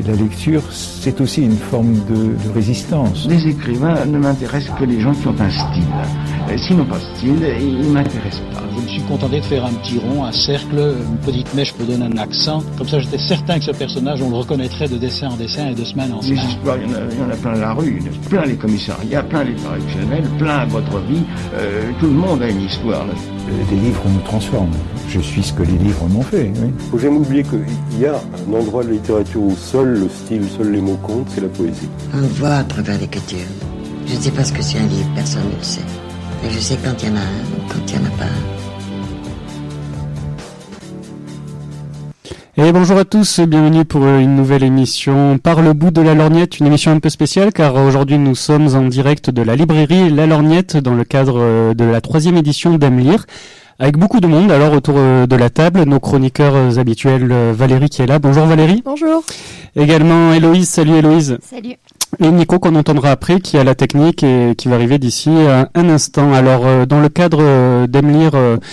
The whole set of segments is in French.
la lecture, c'est aussi une forme de résistance. Les écrivains ne m'intéressent que les gens qui ont un style. S'ils n'ont pas de style, ils ne m'intéressent pas. Je me suis contenté de faire un petit rond, un cercle, une petite mèche pour donner un accent. Comme ça, j'étais certain que ce personnage, on le reconnaîtrait de dessin en dessin et de semaine en semaine. Les histoires, il y en a plein la rue, plein les commissariats, plein les correctionnels, plein votre vie. Tout le monde a une histoire. Les livres nous transforment. Je suis ce que les livres m'ont fait. Oui. Faut jamais oublier qu'il y a un endroit de la littérature où seul le style, seuls les mots comptent, c'est la poésie. On voit à travers l'écriture. Je ne sais pas ce que c'est un livre, personne ne le sait. Mais je sais quand il y en a un ou quand il n'y en a pas un. Et bonjour à tous, bienvenue pour une nouvelle émission Par le bout de la lorgnette, une émission un peu spéciale car aujourd'hui nous sommes en direct de la librairie La Lorgnette dans le cadre de la 3e édition d'Aime lire. Avec beaucoup de monde, alors autour de la table, nos chroniqueurs habituels, Valérie qui est là. Bonjour Valérie. Bonjour. Également Héloïse, salut Héloïse. Salut. Et Nico qu'on entendra après, qui a la technique et qui va arriver d'ici un instant. Alors dans le cadre d'Aime lire,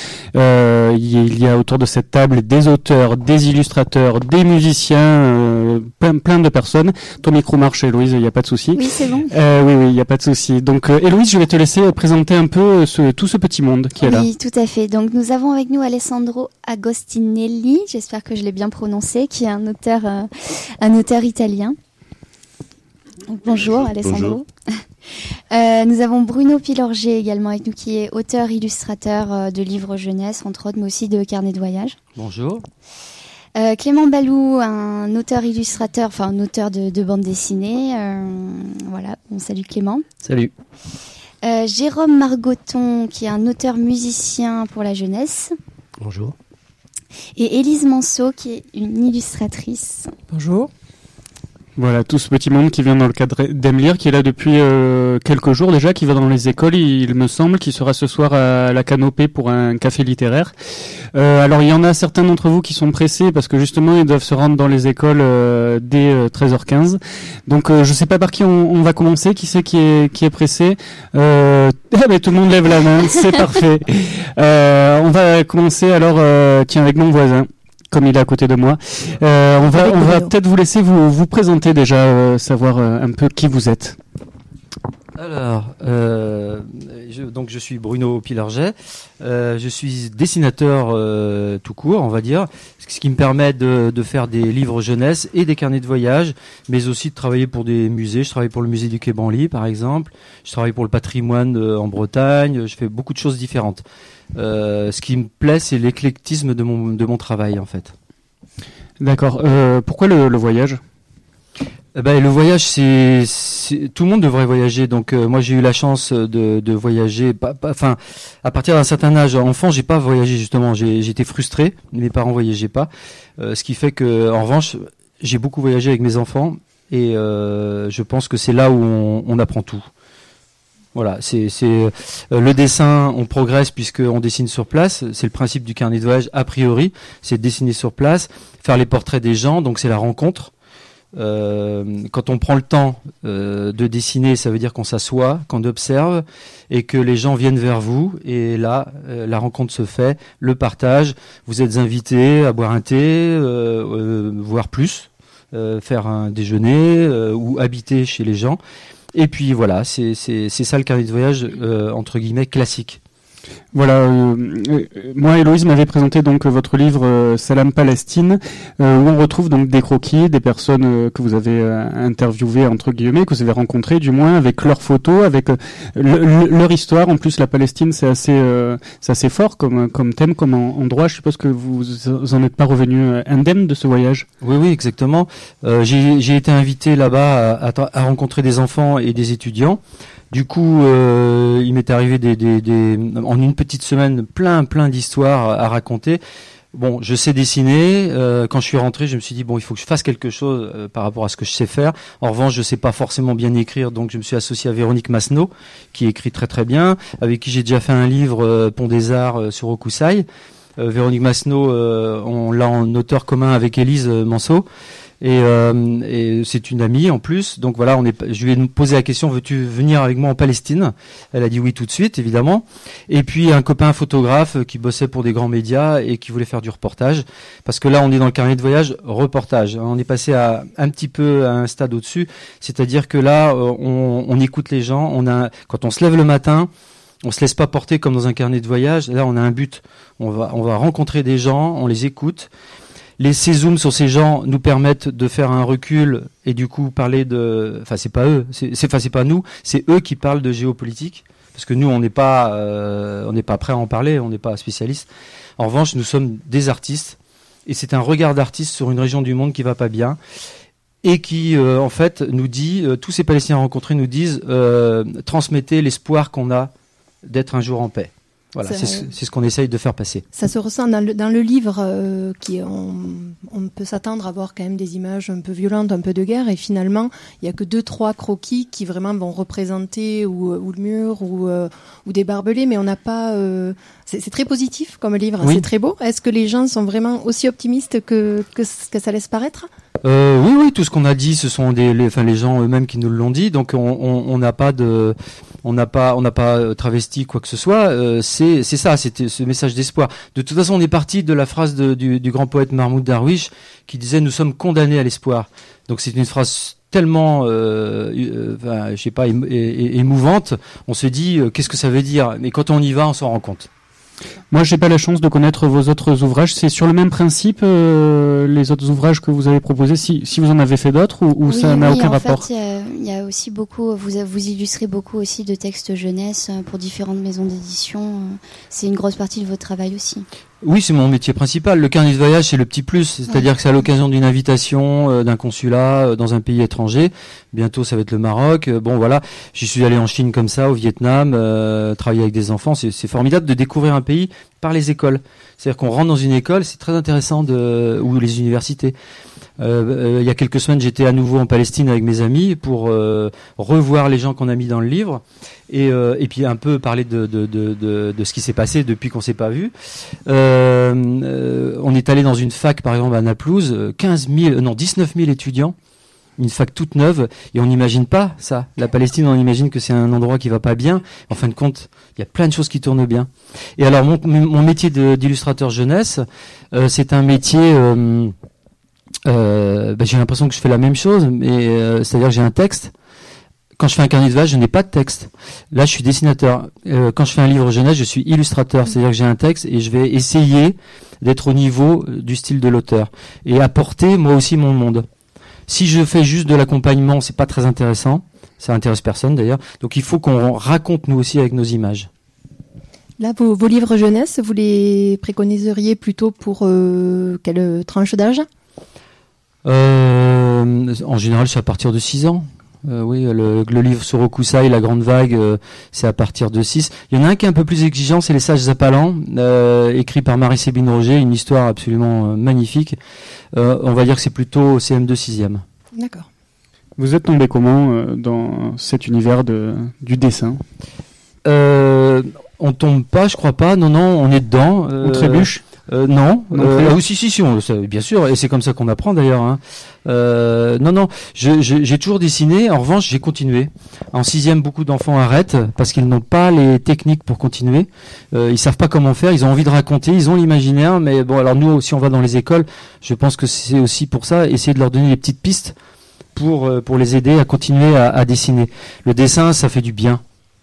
il y a autour de cette table des auteurs, des illustrateurs, des musiciens, plein de personnes. Ton micro marche Héloïse, il n'y a pas de souci. Oui, c'est bon. Oui, il n'y a pas de souci. Donc Héloïse, je vais te laisser présenter un peu tout ce petit monde qui est là. Oui, tout à fait. Donc nous avons avec nous Alessandro Agostinelli, j'espère que je l'ai bien prononcé, qui est un auteur italien. Donc, bonjour Alessandro. Bonjour. Nous avons Bruno Pilorget également avec nous, qui est auteur, illustrateur de livres jeunesse, entre autres, mais aussi de carnets de voyage. Bonjour. Clément Balou, un auteur-illustrateur, enfin un auteur de bande dessinée. Voilà, on salue Clément. Salut. Jérôme Margoton, qui est un auteur-musicien pour la jeunesse. Bonjour. Et Élise Manceau, qui est une illustratrice. Bonjour. Voilà, tout ce petit monde qui vient dans le cadre d'Aime lire, qui est là depuis quelques jours déjà, qui va dans les écoles, il me semble, qui sera ce soir à la Canopée pour un café littéraire. Alors il y en a certains d'entre vous qui sont pressés parce que justement ils doivent se rendre dans les écoles dès 13h15. Donc je sais pas par qui on va commencer, qui c'est qui est pressé. Mais tout le monde lève la main, c'est parfait. On va commencer alors avec mon voisin. Comme il est à côté de moi. On va peut-être vous laisser vous présenter déjà, savoir un peu qui vous êtes. Alors, je suis Bruno Pilorget. Je suis dessinateur tout court, on va dire, ce qui me permet de faire des livres jeunesse et des carnets de voyage, mais aussi de travailler pour des musées. Je travaille pour le musée du Quai Branly, par exemple. Je travaille pour le patrimoine en Bretagne. Je fais beaucoup de choses différentes. Ce qui me plaît, c'est l'éclectisme de mon travail, en fait. D'accord. Pourquoi le voyage ? Le voyage, c'est tout le monde devrait voyager. Donc moi, j'ai eu la chance de voyager. À partir d'un certain âge, enfant, j'ai pas voyagé justement. J'étais frustré. Mes parents voyageaient pas. Ce qui fait que, en revanche, j'ai beaucoup voyagé avec mes enfants. Et je pense que c'est là où on apprend tout. Voilà, c'est le dessin, on progresse puisqu'on dessine sur place. C'est le principe du carnet de voyage a priori, c'est de dessiner sur place, faire les portraits des gens, donc c'est la rencontre. Quand on prend le temps de dessiner, ça veut dire qu'on s'assoit, qu'on observe et que les gens viennent vers vous. Et là, la rencontre se fait, le partage. Vous êtes invités à boire un thé, voire plus, faire un déjeuner ou habiter chez les gens. Et puis voilà, c'est ça le carnet de voyage entre guillemets classique. Voilà, moi Héloïse m'avait présenté donc votre livre Salam Palestine, où on retrouve donc des croquis, des personnes que vous avez interviewées entre guillemets, que vous avez rencontrées du moins, avec leurs photos, avec leur histoire. En plus la Palestine c'est assez fort comme thème, comme endroit. Je suppose que vous en êtes pas revenu indemne de ce voyage. Oui exactement. J'ai été invité là-bas à rencontrer des enfants et des étudiants. Du coup, il m'est arrivé en une petite semaine plein d'histoires à raconter. Bon, je sais dessiner. Quand je suis rentré, je me suis dit il faut que je fasse quelque chose par rapport à ce que je sais faire. En revanche, je sais pas forcément bien écrire, donc je me suis associé à Véronique Masneau, qui écrit très très bien, avec qui j'ai déjà fait un livre Pont des Arts sur Hokusai. Véronique Masneau, on l'a en auteur commun avec Élise Manceau. et c'est une amie en plus. Donc voilà, je lui ai posé la question, veux-tu venir avec moi en Palestine? Elle a dit oui tout de suite, évidemment. Et puis un copain photographe qui bossait pour des grands médias et qui voulait faire du reportage, parce que là on est dans le carnet de voyage reportage. On est passé un petit peu à un stade au-dessus, c'est-à-dire que là on écoute les gens. Quand on se lève le matin, on se laisse pas porter comme dans un carnet de voyage. Là on a un but. On va rencontrer des gens, on les écoute. Ces zooms sur ces gens nous permettent de faire un recul et du coup parler c'est pas eux, c'est pas nous, c'est eux qui parlent de géopolitique, parce que nous on n'est pas prêt à en parler, on n'est pas spécialiste. En revanche, nous sommes des artistes et c'est un regard d'artiste sur une région du monde qui va pas bien et qui en fait nous dit, tous ces Palestiniens rencontrés nous disent, transmettez l'espoir qu'on a d'être un jour en paix. Voilà, c'est ce qu'on essaye de faire passer. Ça se ressent dans le livre, on peut s'attendre à voir quand même des images un peu violentes, un peu de guerre, et finalement, il y a que 2-3 croquis qui vraiment vont représenter ou le mur ou des barbelés, mais on n'a pas. C'est très positif comme livre, oui. C'est très beau. Est-ce que les gens sont vraiment aussi optimistes que ça laisse paraître? Oui, tout ce qu'on a dit, ce sont les gens eux-mêmes qui nous l'ont dit. Donc on n'a pas travesti quoi que ce soit. C'est ça, c'était ce message d'espoir. De toute façon, on est parti de la phrase du grand poète Mahmoud Darwish qui disait: nous sommes condamnés à l'espoir. Donc c'est une phrase tellement, émouvante. On se dit qu'est-ce que ça veut dire. Mais quand on y va, on s'en rend compte. Moi, j'ai pas la chance de connaître vos autres ouvrages. C'est sur le même principe, les autres ouvrages que vous avez proposés, si vous en avez fait d'autres ou ça n'a aucun rapport? Il y a aussi beaucoup, vous illustrez beaucoup aussi de textes jeunesse pour différentes maisons d'édition. C'est une grosse partie de votre travail aussi. Oui, c'est mon métier principal. Le carnet de voyage, c'est le petit plus. C'est-à-dire que c'est à l'occasion d'une invitation d'un consulat dans un pays étranger. Bientôt, ça va être le Maroc. Bon, voilà. J'y suis allé en Chine comme ça, au Vietnam, travailler avec des enfants. C'est formidable de découvrir un pays par les écoles. C'est-à-dire qu'on rentre dans une école, c'est très intéressant ou les universités. Il y a quelques semaines, j'étais à nouveau en Palestine avec mes amis pour revoir les gens qu'on a mis dans le livre et puis un peu parler de ce qui s'est passé depuis qu'on s'est pas vu. On est allé dans une fac, par exemple à Naplouse, 19 000 étudiants, une fac toute neuve, et on n'imagine pas ça. La Palestine, on imagine que c'est un endroit qui va pas bien. En fin de compte, il y a plein de choses qui tournent bien. Et alors mon métier d'illustrateur jeunesse, c'est un métier. J'ai l'impression que je fais la même chose, mais c'est-à-dire que j'ai un texte. Quand je fais un carnet de voyage, je n'ai pas de texte. Là, je suis dessinateur. Quand je fais un livre jeunesse, je suis illustrateur. C'est-à-dire que j'ai un texte et je vais essayer d'être au niveau du style de l'auteur et apporter moi aussi mon monde. Si je fais juste de l'accompagnement, c'est pas très intéressant. Ça intéresse personne d'ailleurs. Donc il faut qu'on raconte nous aussi avec nos images. Là, vos livres jeunesse, vous les préconiseriez plutôt pour quelle tranche d'âge ? En général, c'est à partir de 6 ans. Oui, le livre sur Hokusai, La Grande Vague, c'est à partir de 6. Il y en a un qui est un peu plus exigeant, c'est Les Sages Zapalans, écrit par Marie-Sébine Roger, une histoire absolument magnifique. On va dire que c'est plutôt CM2 6e. D'accord. Vous êtes tombé comment dans cet univers du dessin ? On tombe pas, je crois pas. Non, on est dedans. On trébuche ? Non. Si, bien sûr, et c'est comme ça qu'on apprend d'ailleurs. Hein. Non, j'ai toujours dessiné. En revanche, j'ai continué. En 6e, beaucoup d'enfants arrêtent parce qu'ils n'ont pas les techniques pour continuer. Ils savent pas comment faire. Ils ont envie de raconter, ils ont l'imaginaire, mais bon, alors nous, si on va dans les écoles, je pense que c'est aussi pour ça, essayer de leur donner des petites pistes pour les aider à continuer à dessiner. Le dessin, ça fait du bien.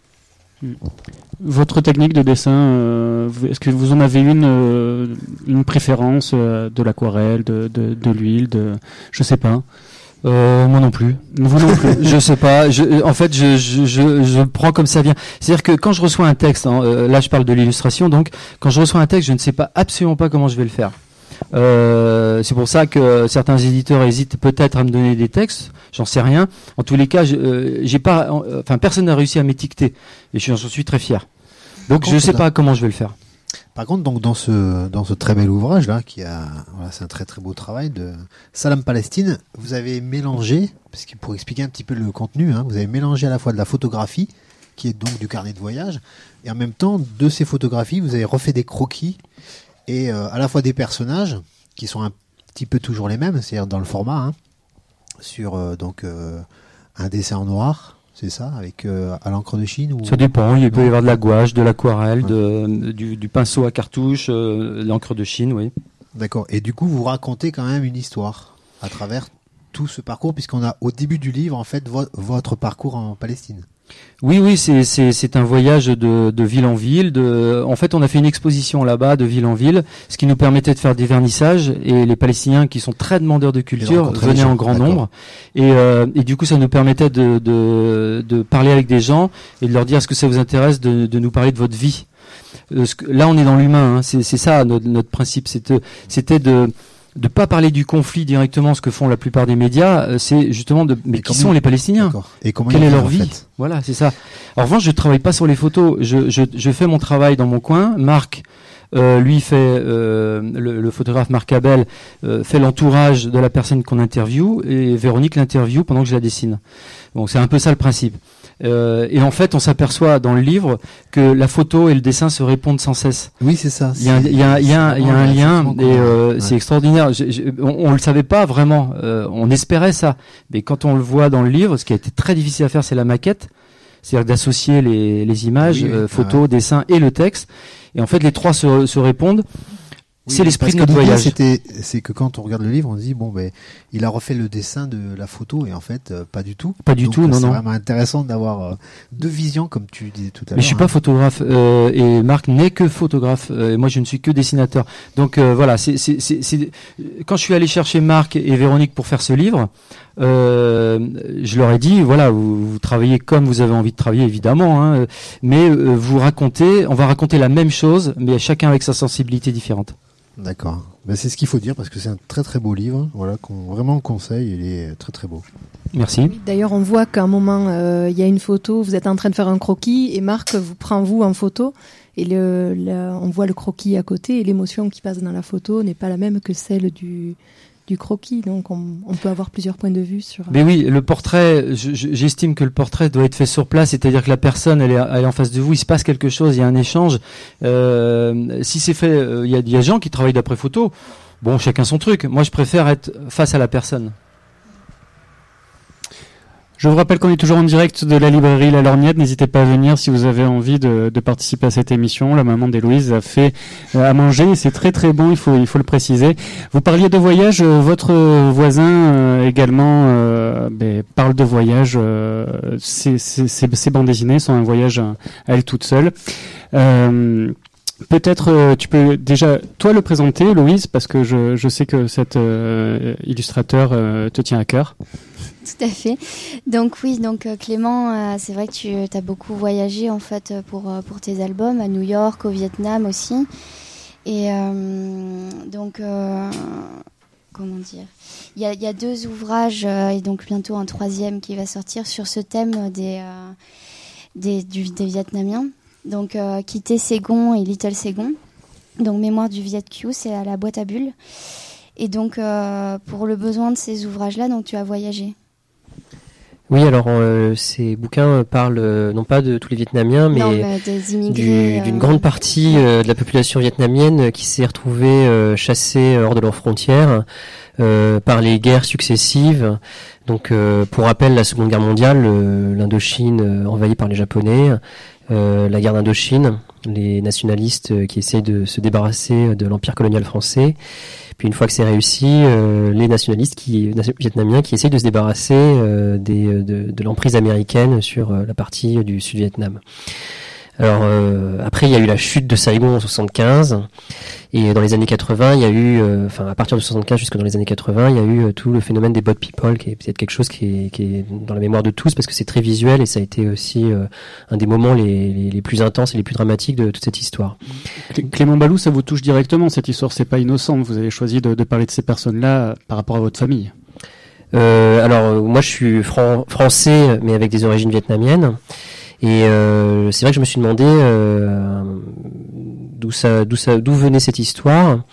Votre technique de dessin, est-ce que vous en avez une préférence de l'aquarelle, de l'huile, je sais pas. Moi non plus. Vous non plus. Je sais pas. En fait, je prends comme ça vient. C'est-à-dire que quand je reçois un texte, là je parle de l'illustration, donc quand je reçois un texte, je ne sais absolument pas comment je vais le faire. C'est pour ça que certains éditeurs hésitent peut-être à me donner des textes. J'en sais rien. En tous les cas, personne n'a réussi à m'étiqueter et j'en suis très fier. Donc je sais pas comment je vais le faire. Par contre, donc dans ce très bel ouvrage là, c'est un très très beau travail de Salam Palestine, vous avez mélangé, parce que pour expliquer un petit peu le contenu, vous avez mélangé à la fois de la photographie, qui est donc du carnet de voyage, et en même temps de ces photographies, vous avez refait des croquis et à la fois des personnages qui sont un petit peu toujours les mêmes, c'est-à-dire dans le format, sur un dessin en noir, c'est ça, avec à l'encre de Chine ou... Ça dépend, il peut y avoir de la gouache, de l'aquarelle, du pinceau à cartouche, l'encre de Chine, oui. D'accord. Et du coup, vous racontez quand même une histoire à travers tout ce parcours, puisqu'on a au début du livre, en fait, votre parcours en Palestine. Oui, c'est un voyage de ville en ville. En fait, on a fait une exposition là-bas de ville en ville, ce qui nous permettait de faire des vernissages. Et les Palestiniens, qui sont très demandeurs de culture, venaient en grand nombre. Et du coup, ça nous permettait de parler avec des gens et de leur dire: est-ce que ça vous intéresse de nous parler de votre vie? Là, on est dans l'humain. Hein. C'est ça notre principe. C'était de pas parler du conflit directement, ce que font la plupart des médias, c'est justement mais qui sont les Palestiniens? Et comment quelle est leur vie, en fait? Voilà, c'est ça. En revanche, je travaille pas sur les photos. Je fais mon travail dans mon coin. Marc, lui fait le photographe Marc Abel fait l'entourage de la personne qu'on interviewe, et Véronique l'interviewe pendant que je la dessine. Bon, c'est un peu ça le principe. Et en fait, on s'appperçoit dans le livre que la photo et le dessin se répondent sans cesse. Oui, c'est ça. Il y a un lien, et c'est extraordinaire. On le savait pas vraiment. On espérait ça, mais quand on le voit dans le livre, ce qui a été très difficile à faire, c'est la maquette, c'est-à-dire d'associer les images, photos, dessins et le texte. Et en fait, les trois se répondent. Oui, c'est l'esprit de notre voyage. C'est que quand on regarde le livre, on se dit il a refait le dessin de la photo, et en fait pas du tout. Pas du tout, non. C'est vraiment intéressant d'avoir deux visions, comme tu disais tout à l'heure. Mais je suis pas photographe, et Marc n'est que photographe, et moi je ne suis que dessinateur. Donc voilà, c'est quand je suis allé chercher Marc et Véronique pour faire ce livre, je leur ai dit, voilà, vous travaillez comme vous avez envie de travailler, évidemment, hein, mais on va raconter la même chose, mais chacun avec sa sensibilité différente. D'accord. Ben, c'est ce qu'il faut dire, parce que c'est un très très beau livre, voilà, qu'on vraiment conseille. Il est très très beau. Merci. Oui, d'ailleurs, on voit qu'à un moment, il y a une photo, vous êtes en train de faire un croquis, et Marc vous prend en photo, et on voit le croquis à côté, et l'émotion qui passe dans la photo n'est pas la même que celle du croquis, donc on peut avoir plusieurs points de vue sur... Mais oui, le portrait, j'estime que le portrait doit être fait sur place, c'est-à-dire que la personne elle est en face de vous, il se passe quelque chose, il y a un échange. Si c'est fait, il y a des gens qui travaillent d'après photo, bon, chacun son truc. Moi, je préfère être face à la personne. Je vous rappelle qu'on est toujours en direct de la librairie La Lorgnette. N'hésitez pas à venir si vous avez envie de participer à cette émission. La maman d'Héloïse a fait à manger et c'est très très bon, il faut le préciser. Vous parliez de voyage, votre voisin également parle de voyage. Ces bandes dessinées sont un voyage à elle toute seule. Peut-être tu peux déjà toi le présenter, Héloïse, parce que je sais que cet illustrateur te tient à cœur. Tout à fait. Donc Clément, c'est vrai que tu as beaucoup voyagé en fait pour tes albums, à New York, au Vietnam aussi. Et comment dire, il y a 2 ouvrages et donc bientôt un 3e qui va sortir sur ce thème des Vietnamiens. Donc Quitter Saigon et Little Saigon. Donc Mémoire du Viet Q, c'est à la boîte à bulles. Et donc pour le besoin de ces ouvrages-là, donc tu as voyagé. Oui, alors ces bouquins parlent non pas de tous les Vietnamiens, mais des immigrés, d'une grande partie de la population vietnamienne qui s'est retrouvée chassée hors de leurs frontières par les guerres successives. Donc, pour rappel, la Seconde Guerre mondiale, l'Indochine envahie par les Japonais, la guerre d'Indochine, les nationalistes qui essayent de se débarrasser de l'empire colonial français. Puis une fois que c'est réussi, les nationalistes vietnamiens qui essayent de se débarrasser de l'emprise américaine sur la partie du Sud-Vietnam. Alors après, il y a eu la chute de Saigon en 75, et dans les années 80, il y a eu, à partir de 75 jusque dans les années 80, il y a eu tout le phénomène des boat people, qui est peut-être quelque chose qui est dans la mémoire de tous, parce que c'est très visuel, et ça a été aussi un des moments les plus intenses et les plus dramatiques de toute cette histoire. Clément Balou, ça vous touche directement, cette histoire, c'est pas innocent, vous avez choisi de parler de ces personnes-là par rapport à votre famille. Alors, moi je suis français, mais avec des origines vietnamiennes. Et c'est vrai que je me suis demandé d'où venait cette histoire.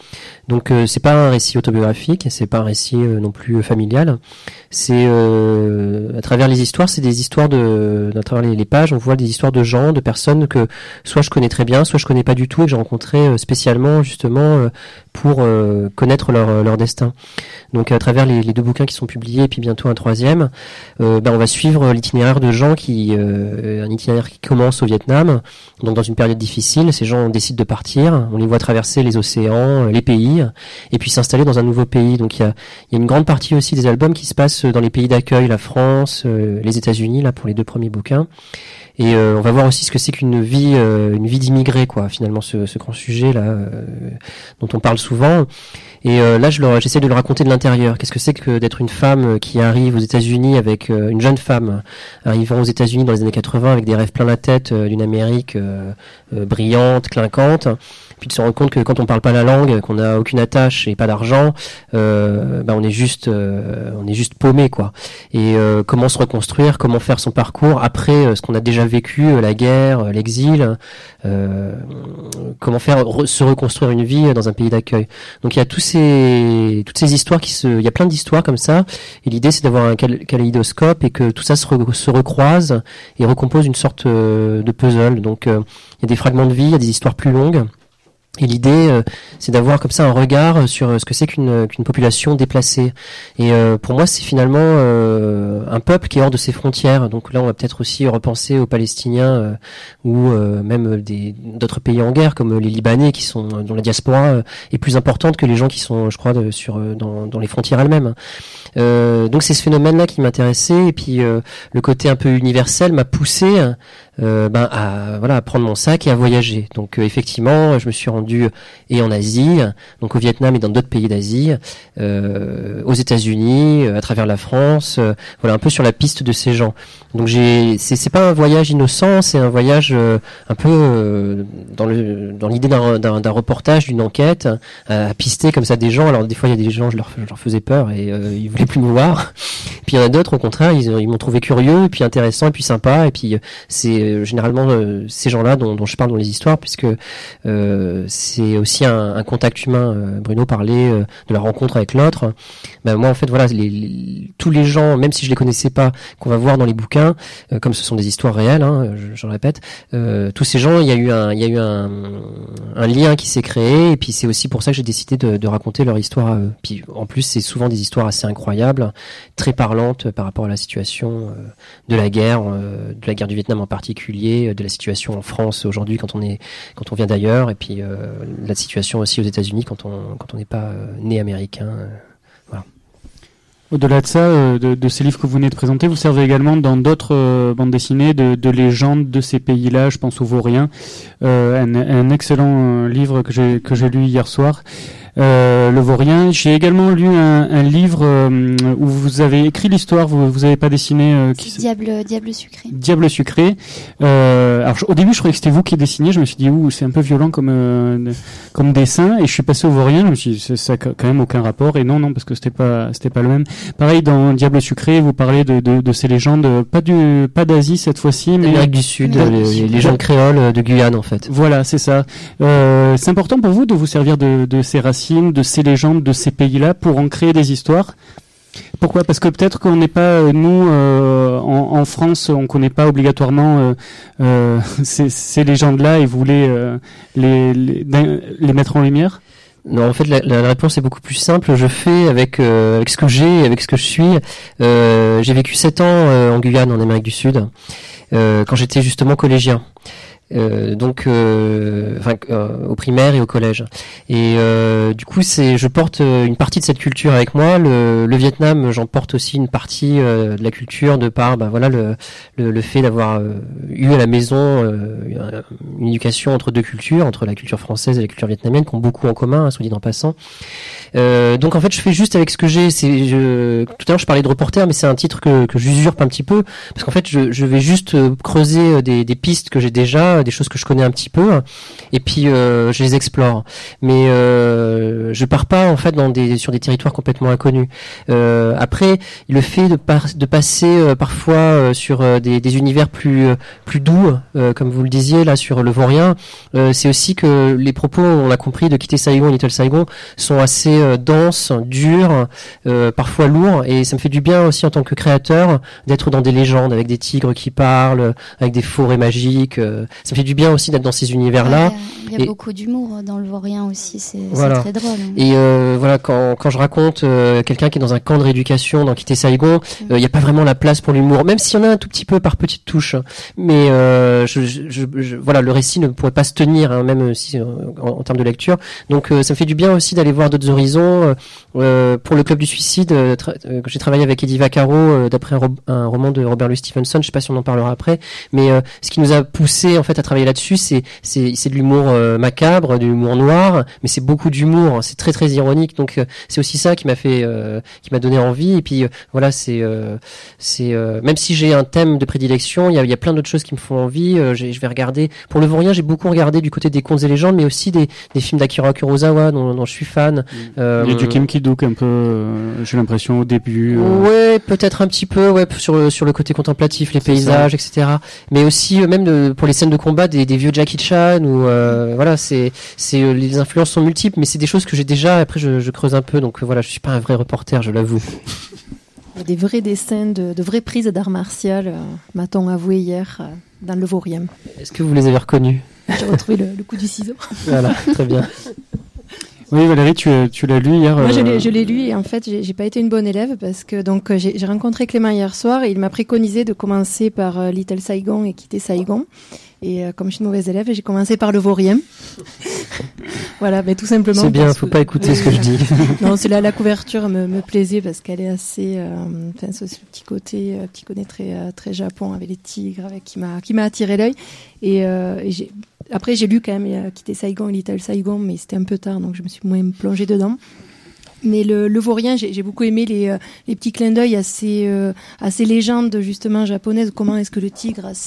Donc c'est pas un récit autobiographique, c'est pas un récit non plus familial. C'est à travers les histoires, c'est des histoires à travers les pages, on voit des histoires de gens, de personnes que soit je connais très bien, soit je connais pas du tout et que j'ai rencontré spécialement justement pour connaître leur destin. Donc à travers les 2 bouquins qui sont publiés et puis bientôt un 3e, on va suivre l'itinéraire de gens un itinéraire qui commence au Vietnam, donc dans une période difficile. Ces gens décident de partir, on les voit traverser les océans, les pays, et puis s'installer dans un nouveau pays. Donc il y a une grande partie aussi des albums qui se passent dans les pays d'accueil, la France, les États-Unis là pour les 2 premiers bouquins. Et on va voir aussi ce que c'est qu'une vie d'immigré, quoi. Finalement, ce grand sujet là dont on parle souvent. Et là, j'essaie de le raconter de l'intérieur. Qu'est-ce que c'est que d'être une femme qui arrive aux États-Unis avec une jeune femme arrivant aux États-Unis dans les années 80 avec des rêves plein la tête d'une Amérique brillante, clinquante. Puis de se rendre compte que quand on parle pas la langue, qu'on n'a aucune attache et pas d'argent, on est juste paumé, quoi. Et comment se reconstruire, comment faire son parcours après ce qu'on a déjà vécu, la guerre, l'exil, comment faire se reconstruire une vie dans un pays d'accueil. Donc il y a toutes ces histoires il y a plein d'histoires comme ça. Et l'idée c'est d'avoir un kaléidoscope et que tout ça se recroise et recompose une sorte de puzzle. Donc il y a des fragments de vie, il y a des histoires plus longues. Et l'idée, c'est d'avoir comme ça un regard sur ce que c'est qu'une population déplacée. Et pour moi, c'est finalement un peuple qui est hors de ses frontières. Donc là, on va peut-être aussi repenser aux Palestiniens ou même d'autres pays en guerre, comme les Libanais, dont la diaspora est plus importante que les gens qui sont, je crois, dans les frontières elles-mêmes. Donc c'est ce phénomène-là qui m'intéressait. Et puis le côté un peu universel m'a poussé à prendre mon sac et à voyager. Donc effectivement, je me suis rendu et en Asie, donc au Vietnam et dans d'autres pays d'Asie, aux États-Unis, à travers la France, un peu sur la piste de ces gens. Donc c'est pas un voyage innocent, c'est un voyage un peu dans l'idée d'un reportage, d'une enquête, à pister comme ça des gens. Alors des fois il y a des gens, je leur faisais peur et ils voulaient plus me voir. Puis il y en a d'autres au contraire, ils m'ont trouvé curieux et puis intéressant et puis sympa. Et puis c'est généralement ces gens-là dont je parle dans les histoires, puisque c'est aussi un contact humain. Bruno parlait de la rencontre avec l'autre. Moi en fait voilà, tous les gens, même si je les connaissais pas, qu'on va voir dans les bouquins, comme ce sont des histoires réelles, je le répète, tous ces gens, il y a eu un lien qui s'est créé, et puis c'est aussi pour ça que j'ai décidé de raconter leur histoire à eux. Puis en plus c'est souvent des histoires assez incroyables, très parlantes par rapport à la situation de la guerre du Vietnam en particulier, de la situation en France aujourd'hui quand on vient d'ailleurs, et puis la situation aussi aux États-Unis quand on n'est pas né américain. Voilà. Au-delà de ça, de ces livres que vous venez de présenter, vous servez également dans d'autres bandes dessinées de légendes de ces pays-là. Je pense aux Vauriens, un excellent livre que j'ai lu hier soir. Le Vaurien. J'ai également lu un livre où vous avez écrit l'histoire, vous avez pas dessiné. Diable sucré. Diable sucré. Alors au début, je croyais que c'était vous qui dessiniez. Je me suis dit c'est un peu violent comme dessin, et je suis passé au Vaurien. Je me suis dit ça a quand même aucun rapport. Et non parce que c'était pas le même. Pareil dans Diable sucré, vous parlez de ces légendes, pas d'Asie cette fois-ci, mais d'Amérique du Sud, les légendes créoles de Guyane en fait. Voilà, c'est ça. C'est important pour vous de vous servir de ces racines, de ces légendes, de ces pays-là pour en créer des histoires. Pourquoi ? Parce que peut-être qu'on n'est pas, nous, en France, on connaît pas obligatoirement ces légendes-là, et vous voulez les mettre en lumière ? Non, en fait, la réponse est beaucoup plus simple. Je fais avec ce que j'ai, avec ce que je suis. J'ai vécu 7 ans en Guyane, en Amérique du Sud, quand j'étais justement collégien. Au primaire et au collège. Et du coup, je porte une partie de cette culture avec moi. Le Vietnam, j'en porte aussi une partie de la culture de par le fait d'avoir eu à la maison une éducation entre deux cultures, entre la culture française et la culture vietnamienne, qui ont beaucoup en commun, soit dit en passant. Donc en fait, je fais juste avec ce que j'ai. Tout à l'heure, je parlais de reporter, mais c'est un titre que j'usurpe un petit peu, parce qu'en fait, je vais juste creuser des pistes que j'ai déjà fois, des choses que je connais un petit peu, et puis je les explore. Mais je pars pas en fait sur des territoires complètement inconnus. Après, le fait de passer parfois sur des univers plus doux, comme vous le disiez là sur le Vaurien, c'est aussi que les propos, on l'a compris, de Quitter Saigon et Little Saigon sont assez denses, durs, parfois lourds, et ça me fait du bien aussi en tant que créateur d'être dans des légendes avec des tigres qui parlent, avec des forêts magiques. Ça me fait du bien aussi d'être dans ces univers-là. Il y a beaucoup d'humour dans le Vaurien aussi, c'est très drôle. Et voilà, quand je raconte quelqu'un qui est dans un camp de rééducation dans Quitter Saigon, il n'y a pas vraiment la place pour l'humour, même s'il y en a un tout petit peu par petites touches. Mais voilà, le récit ne pourrait pas se tenir, hein, même si en termes de lecture. Donc ça me fait du bien aussi d'aller voir d'autres horizons. Pour le Club du Suicide, que j'ai travaillé avec Eddie Vaccaro d'après un roman de Robert Louis Stevenson. Je sais pas si on en parlera après, mais ce qui nous a poussé en fait à travailler là-dessus, c'est de l'humour macabre, de l'humour noir, mais c'est beaucoup d'humour. Hein, c'est très très ironique. Donc c'est aussi ça qui m'a donné envie. Et puis voilà, c'est même si j'ai un thème de prédilection, il y a plein d'autres choses qui me font envie. Je vais regarder. Pour le Vaurien, j'ai beaucoup regardé du côté des contes et légendes, mais aussi des films d'Akira Kurosawa dont je suis fan. Il y a du Kim Ki-duk un peu, j'ai l'impression au début. Ouais, peut-être un petit peu, ouais, sur le côté contemplatif, les paysages, etc. Mais aussi même pour les scènes de combat des vieux Jackie Chan ou voilà, les influences sont multiples, mais c'est des choses que j'ai déjà. Après, je creuse un peu, donc voilà, je suis pas un vrai reporter, je l'avoue. Il y a des vrais dessins, de vraies prises d'art martial, m'a-t-on avoué hier, dans le Vaurien. Est-ce que vous les avez reconnus? J'ai retrouvé le coup du ciseau. Voilà, très bien. Oui, Valérie, tu l'as lu hier. Moi, je l'ai lu et en fait, j'ai pas été une bonne élève parce que donc j'ai rencontré Clément hier soir et il m'a préconisé de commencer par Little Saigon et Quitter Saigon. Et comme je suis une mauvaise élève, j'ai commencé par le Vaurien. Voilà, mais tout simplement. C'est bien, faut pas écouter ce que je dis. Non, c'est la couverture me plaisait parce qu'elle est assez, ce petit côté très très Japon avec les tigres, qui m'a attiré l'œil. Et après j'ai lu quand même Quitter Saigon et Little Saigon, mais c'était un peu tard, donc je me suis moins plongée dedans. Mais le Vaurien, j'ai beaucoup aimé les petits clins d'œil à ces légendes justement japonaises. Comment est-ce que le tigre a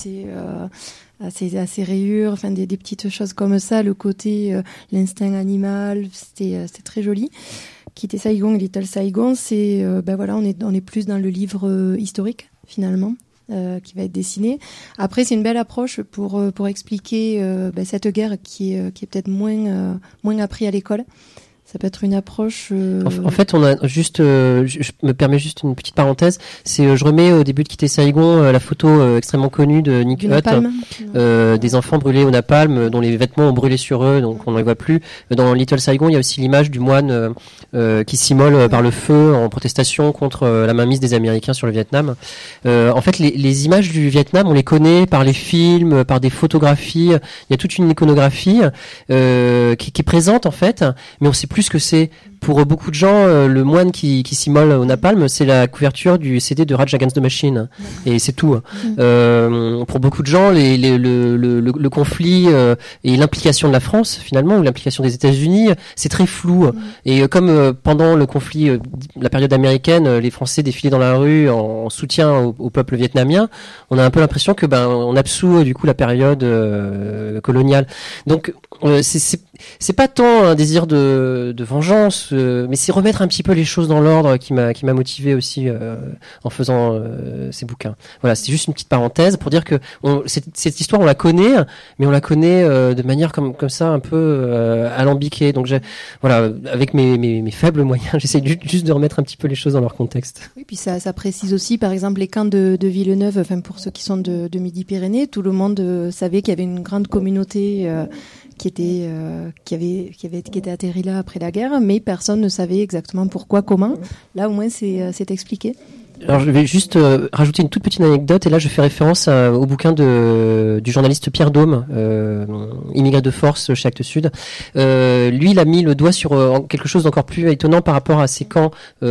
ses rayures, enfin des petites choses comme ça, le côté l'instinct animal, c'était très joli. Quitter Saigon et Little Saigon, c'est voilà, on est plus dans le livre historique finalement. Qui va être dessiné. Après, c'est une belle approche pour expliquer cette guerre qui est peut-être moins appris à l'école. Ça peut être une approche. En fait, on a juste, je me permets juste une petite parenthèse. C'est, je remets au début de Quitter Saigon la photo extrêmement connue de Nick Hutt, des enfants brûlés au napalm, dont les vêtements ont brûlé sur eux, donc on ne les voit plus. Dans Little Saigon, il y a aussi l'image du moine qui s'immole par le feu en protestation contre la mainmise des Américains sur le Vietnam. En fait, les images du Vietnam, on les connaît par les films, par des photographies. Il y a toute une iconographie qui est présente en fait, mais on sait plus ce que c'est. Pour beaucoup de gens, le moine qui s'immole au napalm, c'est la couverture du CD de Rage Against the Machine, et c'est tout. Pour beaucoup de gens, le conflit et l'implication de la France, finalement, ou l'implication des États-Unis, c'est très flou. Et comme pendant le conflit, la période américaine, les Français défilaient dans la rue en soutien au peuple vietnamien, on a un peu l'impression que on absout du coup la période coloniale. Donc c'est pas tant un désir de vengeance, mais c'est remettre un petit peu les choses dans l'ordre qui m'a motivé aussi en faisant ces bouquins. Voilà, c'est juste une petite parenthèse pour dire que cette histoire on la connaît, mais on la connaît de manière comme ça un peu alambiquée. Donc voilà, avec mes faibles moyens, j'essaie juste de remettre un petit peu les choses dans leur contexte. Oui, puis ça précise aussi, par exemple, les camps de Villeneuve. Enfin, pour ceux qui sont de Midi-Pyrénées, tout le monde savait qu'il y avait une grande communauté qui était atterri là après la guerre, mais personne ne savait exactement pourquoi, comment. Là, au moins, c'est expliqué. Alors, je vais juste rajouter une toute petite anecdote, et là, je fais référence au bouquin du journaliste Pierre Daume, Immigré de force chez Actes Sud. Lui, il a mis le doigt sur quelque chose d'encore plus étonnant par rapport à ces camps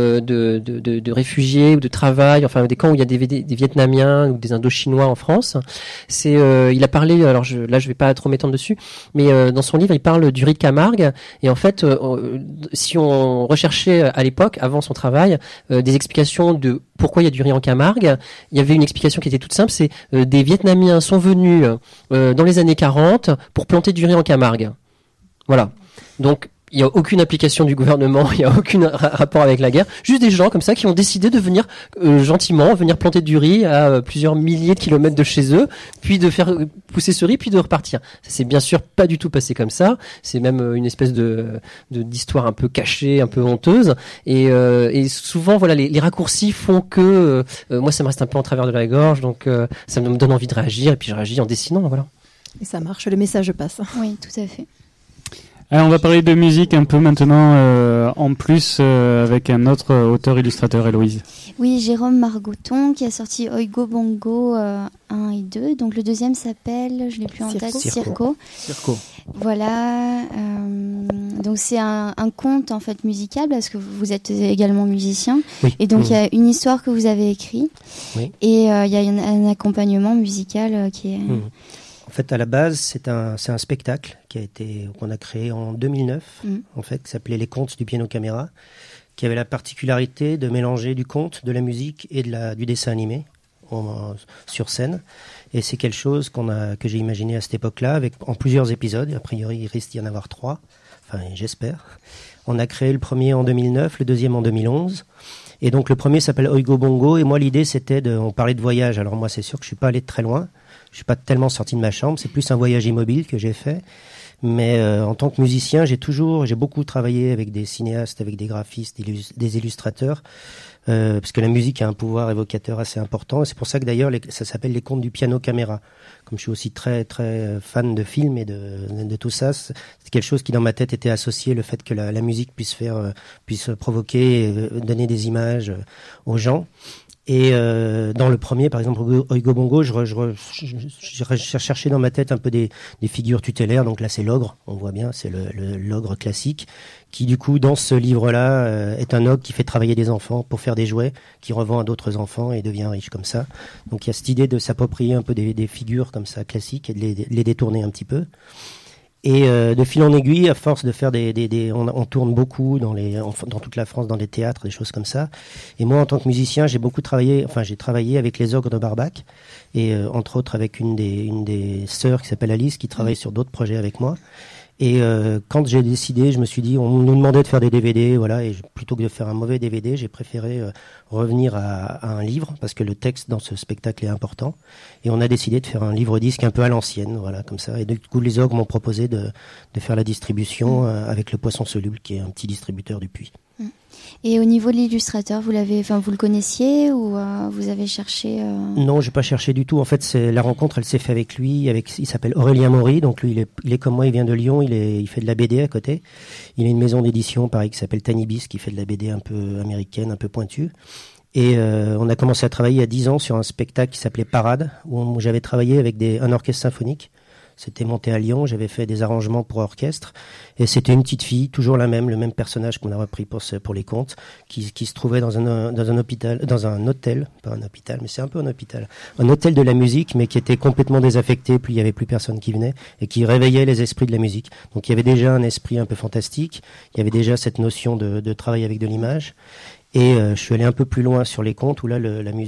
de réfugiés ou de travail, enfin des camps où il y a des Vietnamiens ou des Indochinois en France. Il a parlé, alors je vais pas trop m'étendre dessus, mais dans son livre, il parle du riz de Camargue, et en fait, si on recherchait à l'époque, avant son travail, des explications de pourquoi il y a du riz en Camargue. Il y avait une explication qui était toute simple, c'est des Vietnamiens sont venus dans les années 40 pour planter du riz en Camargue. Voilà. Donc, il n'y a aucune application du gouvernement, il n'y a aucun rapport avec la guerre. Juste des gens comme ça qui ont décidé de venir gentiment venir planter du riz à plusieurs milliers de kilomètres de chez eux, puis de faire pousser ce riz, puis de repartir. Ça s'est bien sûr pas du tout passé comme ça. C'est même une espèce d'histoire un peu cachée, un peu honteuse. Et souvent, voilà, les raccourcis font que moi, ça me reste un peu en travers de la gorge, donc ça me donne envie de réagir, et puis je réagis en dessinant, voilà. Et ça marche, le message passe. Oui, tout à fait. Alors, on va parler de musique un peu maintenant, en plus, avec un autre auteur-illustrateur, Héloïse. Oui, Jérôme Margoton, qui a sorti Oigo Bongo 1 et 2. Donc le deuxième s'appelle, je ne l'ai plus en tête, Circo. Voilà. Donc c'est un conte en fait musical, parce que vous êtes également musicien. Oui. Et donc il y a une histoire que vous avez écrite. Oui. Et il y a un accompagnement musical qui est... En fait, à la base, c'est un spectacle qu'on a créé en 2009, en fait, qui s'appelait Les Contes du piano caméra, qui avait la particularité de mélanger du conte, de la musique et du dessin animé sur scène. Et c'est quelque chose que j'ai imaginé à cette époque-là, en plusieurs épisodes. A priori, il risque d'y en avoir 3. Enfin, j'espère. On a créé le premier en 2009, le deuxième en 2011. Et donc, le premier s'appelle Oigo Bongo. Et moi, l'idée, c'était on parlait de voyage. Alors moi, c'est sûr que je suis pas allé très loin. Je suis pas tellement sorti de ma chambre, c'est plus un voyage immobile que j'ai fait. Mais en tant que musicien, j'ai beaucoup travaillé avec des cinéastes, avec des graphistes, des illustrateurs, parce que la musique a un pouvoir évocateur assez important. Et c'est pour ça que d'ailleurs, ça s'appelle les contes du piano caméra. Comme je suis aussi très très fan de films et de tout ça, c'est quelque chose qui dans ma tête était associé, le fait que la musique puisse provoquer, donner des images aux gens. Et dans le premier, par exemple, Oigo Bongo, je cherchais dans ma tête un peu des figures tutélaires. Donc là, c'est l'ogre, on voit bien, c'est l'ogre classique, qui du coup, dans ce livre-là, est un ogre qui fait travailler des enfants pour faire des jouets, qui revend à d'autres enfants et devient riche comme ça. Donc il y a cette idée de s'approprier un peu des figures comme ça classiques et de les détourner un petit peu. Et de fil en aiguille, à force de faire on tourne beaucoup dans toute la France, dans des théâtres, des choses comme ça. Et moi, en tant que musicien, j'ai travaillé avec les ogres de Barbac, et entre autres avec une des sœurs qui s'appelle Alice, qui travaille sur d'autres projets avec moi. Et quand j'ai décidé, je me suis dit, on nous demandait de faire des DVD, voilà, et plutôt que de faire un mauvais DVD, j'ai préféré revenir à un livre, parce que le texte dans ce spectacle est important. Et on a décidé de faire un livre-disque un peu à l'ancienne, voilà, comme ça. Et du coup, les ogres m'ont proposé de faire la distribution avec le Poisson Soluble, qui est un petit distributeur du Puy. Et au niveau de l'illustrateur, vous le connaissiez ou vous avez cherché Non, j'ai pas cherché du tout. En fait, la rencontre, elle s'est faite avec lui. Il s'appelle Aurélien Maury. Donc lui, il est comme moi, il vient de Lyon. Il fait de la BD à côté. Il a une maison d'édition, pareil, qui s'appelle Tiny Beast, qui fait de la BD un peu américaine, un peu pointue. Et on a commencé à travailler il y a 10 ans sur un spectacle qui s'appelait Parade, où j'avais travaillé avec un orchestre symphonique. C'était monté à Lyon, j'avais fait des arrangements pour orchestre, et c'était une petite fille, toujours le même personnage qu'on a repris pour les contes, qui se trouvait dans un hôtel, pas un hôpital, mais c'est un peu un hôpital, un hôtel de la musique, mais qui était complètement désaffecté, puis il y avait plus personne qui venait, et qui réveillait les esprits de la musique. Donc il y avait déjà un esprit un peu fantastique, il y avait déjà cette notion de travail avec de l'image, et je suis allé un peu plus loin sur les contes, où là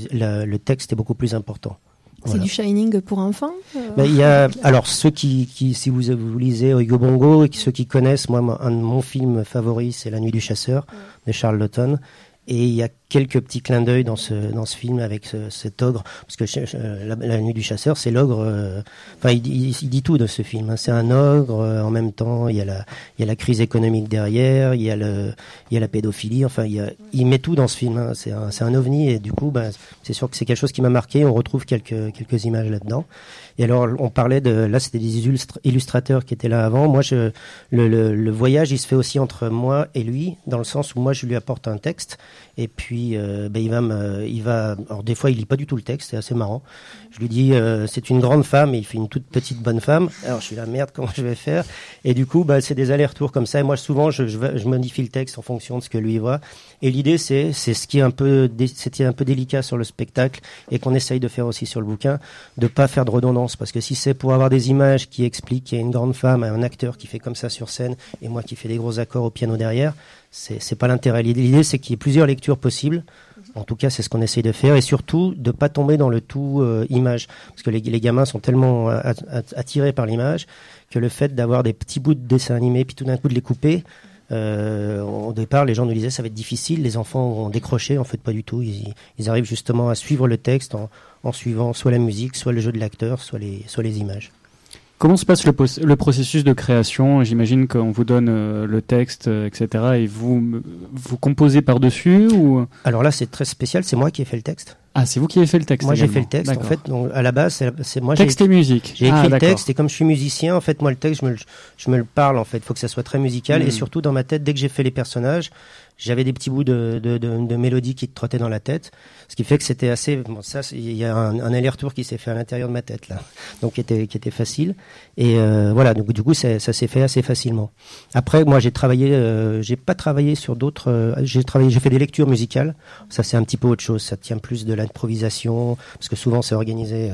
le texte est beaucoup plus important. C'est du Shining pour enfants Il y a, alors ceux qui si vous lisez Oigo Bongo, et ceux qui connaissent, mon film favori, c'est La Nuit du Chasseur de Charles Laughton. Et il y a quelques petits clins d'œil dans ce film avec cet ogre, parce que la Nuit du Chasseur, c'est l'ogre. Il dit tout de ce film. Hein. C'est un ogre. En même temps, il y a la crise économique derrière. Il y a la pédophilie. Enfin, il met tout dans ce film. Hein. C'est un ovni, et du coup, c'est sûr que c'est quelque chose qui m'a marqué. On retrouve quelques images là-dedans. Et alors, on parlait là, c'était des illustrateurs qui étaient là avant. Moi, le voyage, il se fait aussi entre moi et lui, dans le sens où moi, je lui apporte un texte, et puis il va. Alors des fois, il lit pas du tout le texte, c'est assez marrant. Je lui dis, c'est une grande femme, et il fait une toute petite bonne femme. Alors je suis là, merde, comment je vais faire? Et du coup, c'est des allers-retours comme ça. Et moi, souvent, je modifie le texte en fonction de ce que lui voit. Et l'idée, c'est ce qui est un peu délicat sur le spectacle, et qu'on essaye de faire aussi sur le bouquin, de pas faire de redondance, parce que si c'est pour avoir des images qui expliquent qu'il y a une grande femme, un acteur qui fait comme ça sur scène, et moi qui fais des gros accords au piano derrière, c'est pas l'intérêt. L'idée, c'est qu'il y ait plusieurs lectures possibles En tout cas, c'est ce qu'on essaye de faire, et surtout de pas tomber dans le tout image, parce que les gamins sont tellement attirés par l'image que le fait d'avoir des petits bouts de dessin animé puis tout d'un coup de les couper, au départ, les gens nous disaient ça va être difficile, les enfants vont décrocher. En fait, pas du tout. Ils arrivent justement à suivre le texte en suivant soit la musique, soit le jeu de l'acteur, soit les images. Comment se passe le processus de création? J'imagine qu'on vous donne le texte, etc. et vous composez par-dessus ou... Alors là, c'est très spécial, c'est moi qui ai fait le texte. Ah, c'est vous qui avez fait le texte? Moi, également. j'ai fait le texte. D'accord. En fait, donc, à la base, c'est moi. Texte et musique. J'ai écrit le d'accord. texte, et comme je suis musicien, en fait, moi, le texte, je me le parle, en fait. Il faut que ça soit très musical, et surtout dans ma tête, dès que j'ai fait les personnages, j'avais des petits bouts de mélodie qui trottaient dans la tête, ce qui fait que c'était assez. Bon, ça, il y a un aller-retour qui s'est fait à l'intérieur de ma tête là, donc qui était facile. Et voilà, donc du coup, ça s'est fait assez facilement. Après, moi, j'ai pas travaillé sur d'autres. J'ai fait des lectures musicales. Ça, c'est un petit peu autre chose. Ça tient plus de l'improvisation, parce que souvent, c'est organisé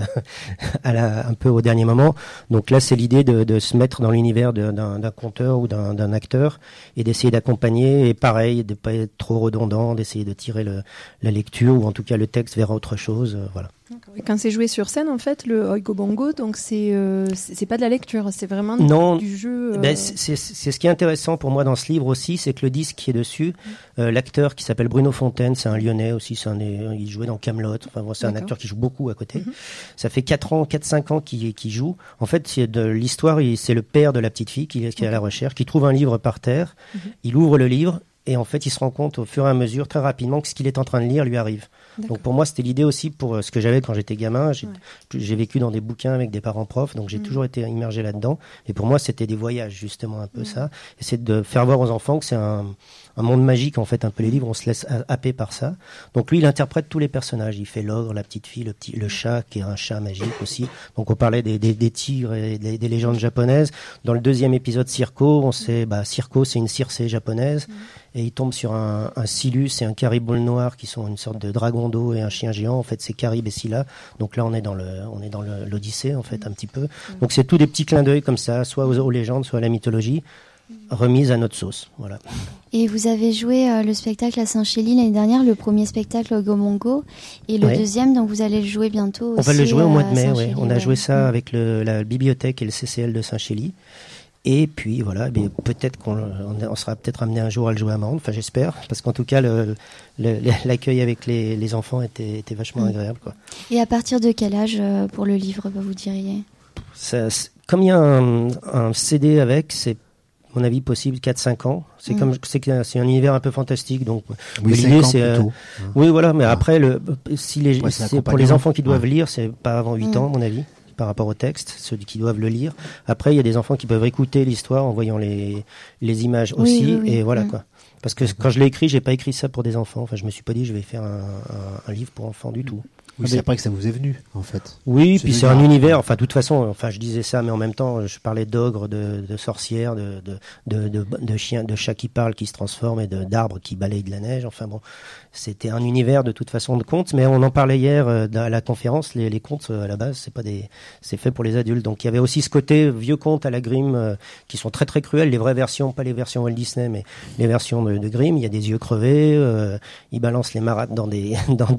un peu au dernier moment. Donc là, c'est l'idée de se mettre dans l'univers d'un conteur ou d'un acteur et d'essayer d'accompagner. Et pareil, de pas être trop redondant, d'essayer de tirer la lecture ou en tout cas le texte vers autre chose, voilà. Et quand c'est joué sur scène, en fait, le Oingo Boingo, donc c'est pas de la lecture, c'est vraiment du jeu. Ben, c'est ce qui est intéressant pour moi dans ce livre aussi, c'est que le disque qui est dessus, l'acteur qui s'appelle Bruno Fontaine, c'est un Lyonnais aussi, il jouait dans Kaamelott, enfin bon, c'est un acteur qui joue beaucoup à côté. Ça fait 4-5 ans qu'il joue. En fait, l'histoire, c'est le père de la petite fille qui est à la recherche, qui trouve un livre par terre, il ouvre le livre. Et en fait, il se rend compte au fur et à mesure, très rapidement, que ce qu'il est en train de lire lui arrive. Donc pour moi, c'était l'idée aussi pour ce que j'avais quand j'étais gamin. J'ai vécu dans des bouquins avec des parents profs, donc j'ai toujours été immergé là-dedans. Et pour moi, c'était des voyages, justement, un peu ça. Et c'est de faire voir aux enfants que c'est un monde magique, en fait, un peu les livres, on se laisse happer par ça. Donc lui, il interprète tous les personnages. Il fait l'ogre, la petite fille, le chat, qui est un chat magique aussi. Donc on parlait des tigres et des légendes japonaises. Dans le deuxième épisode Circo, on sait, Circo, c'est une Circé japonaise. Et il tombe sur un Silus et un Cariboule noir qui sont une sorte de dragon d'eau et un chien géant. En fait, c'est Caribe et Scylla. Donc là, on est dans l'Odyssée, en fait, un petit peu. Donc c'est tous des petits clins d'œil comme ça, soit aux légendes, soit à la mythologie, remise à notre sauce. Voilà. Et vous avez joué le spectacle à Saint-Chély l'année dernière, le premier spectacle Oingo Boingo, et le deuxième, donc vous allez le jouer bientôt aussi. On va le jouer au mois de mai, oui. On a joué ça avec la bibliothèque et le CCL de Saint-Chély. Et puis voilà, peut-être qu'on sera peut-être amené un jour à le jouer à Mende, enfin j'espère, parce qu'en tout cas l'accueil avec les enfants était vachement agréable, quoi. Et à partir de quel âge pour le livre, vous diriez? Comme il y a un CD avec, c'est à mon avis possible 4-5 ans. C'est un univers un peu fantastique, donc l'idée c'est oui voilà, mais après pour les enfants qui doivent lire, c'est pas avant 8 ans à mon avis. Par rapport au texte, ceux qui doivent le lire. Après, il y a des enfants qui peuvent écouter l'histoire en voyant les images aussi, et voilà quoi. Parce que quand je l'ai écrit, j'ai pas écrit ça pour des enfants. Enfin, je me suis pas dit je vais faire un livre pour enfants du tout. Oui, c'est après que ça vous est venu, en fait. Oui, puis c'est un univers. Enfin, de toute façon, enfin, je disais ça, mais en même temps, je parlais d'ogres, de sorcières, de chiens, de chats qui parlent, qui se transforment, et d'arbres qui balayent de la neige. Enfin bon, c'était un univers de toute façon de contes. Mais on en parlait hier à la conférence. Les contes à la base, c'est fait pour les adultes. Donc il y avait aussi ce côté vieux contes à la Grimm qui sont très très cruels. Les vraies versions, pas les versions Walt Disney, mais les versions de Grimm. Il y a des yeux crevés. Ils balancent les marâtres dans des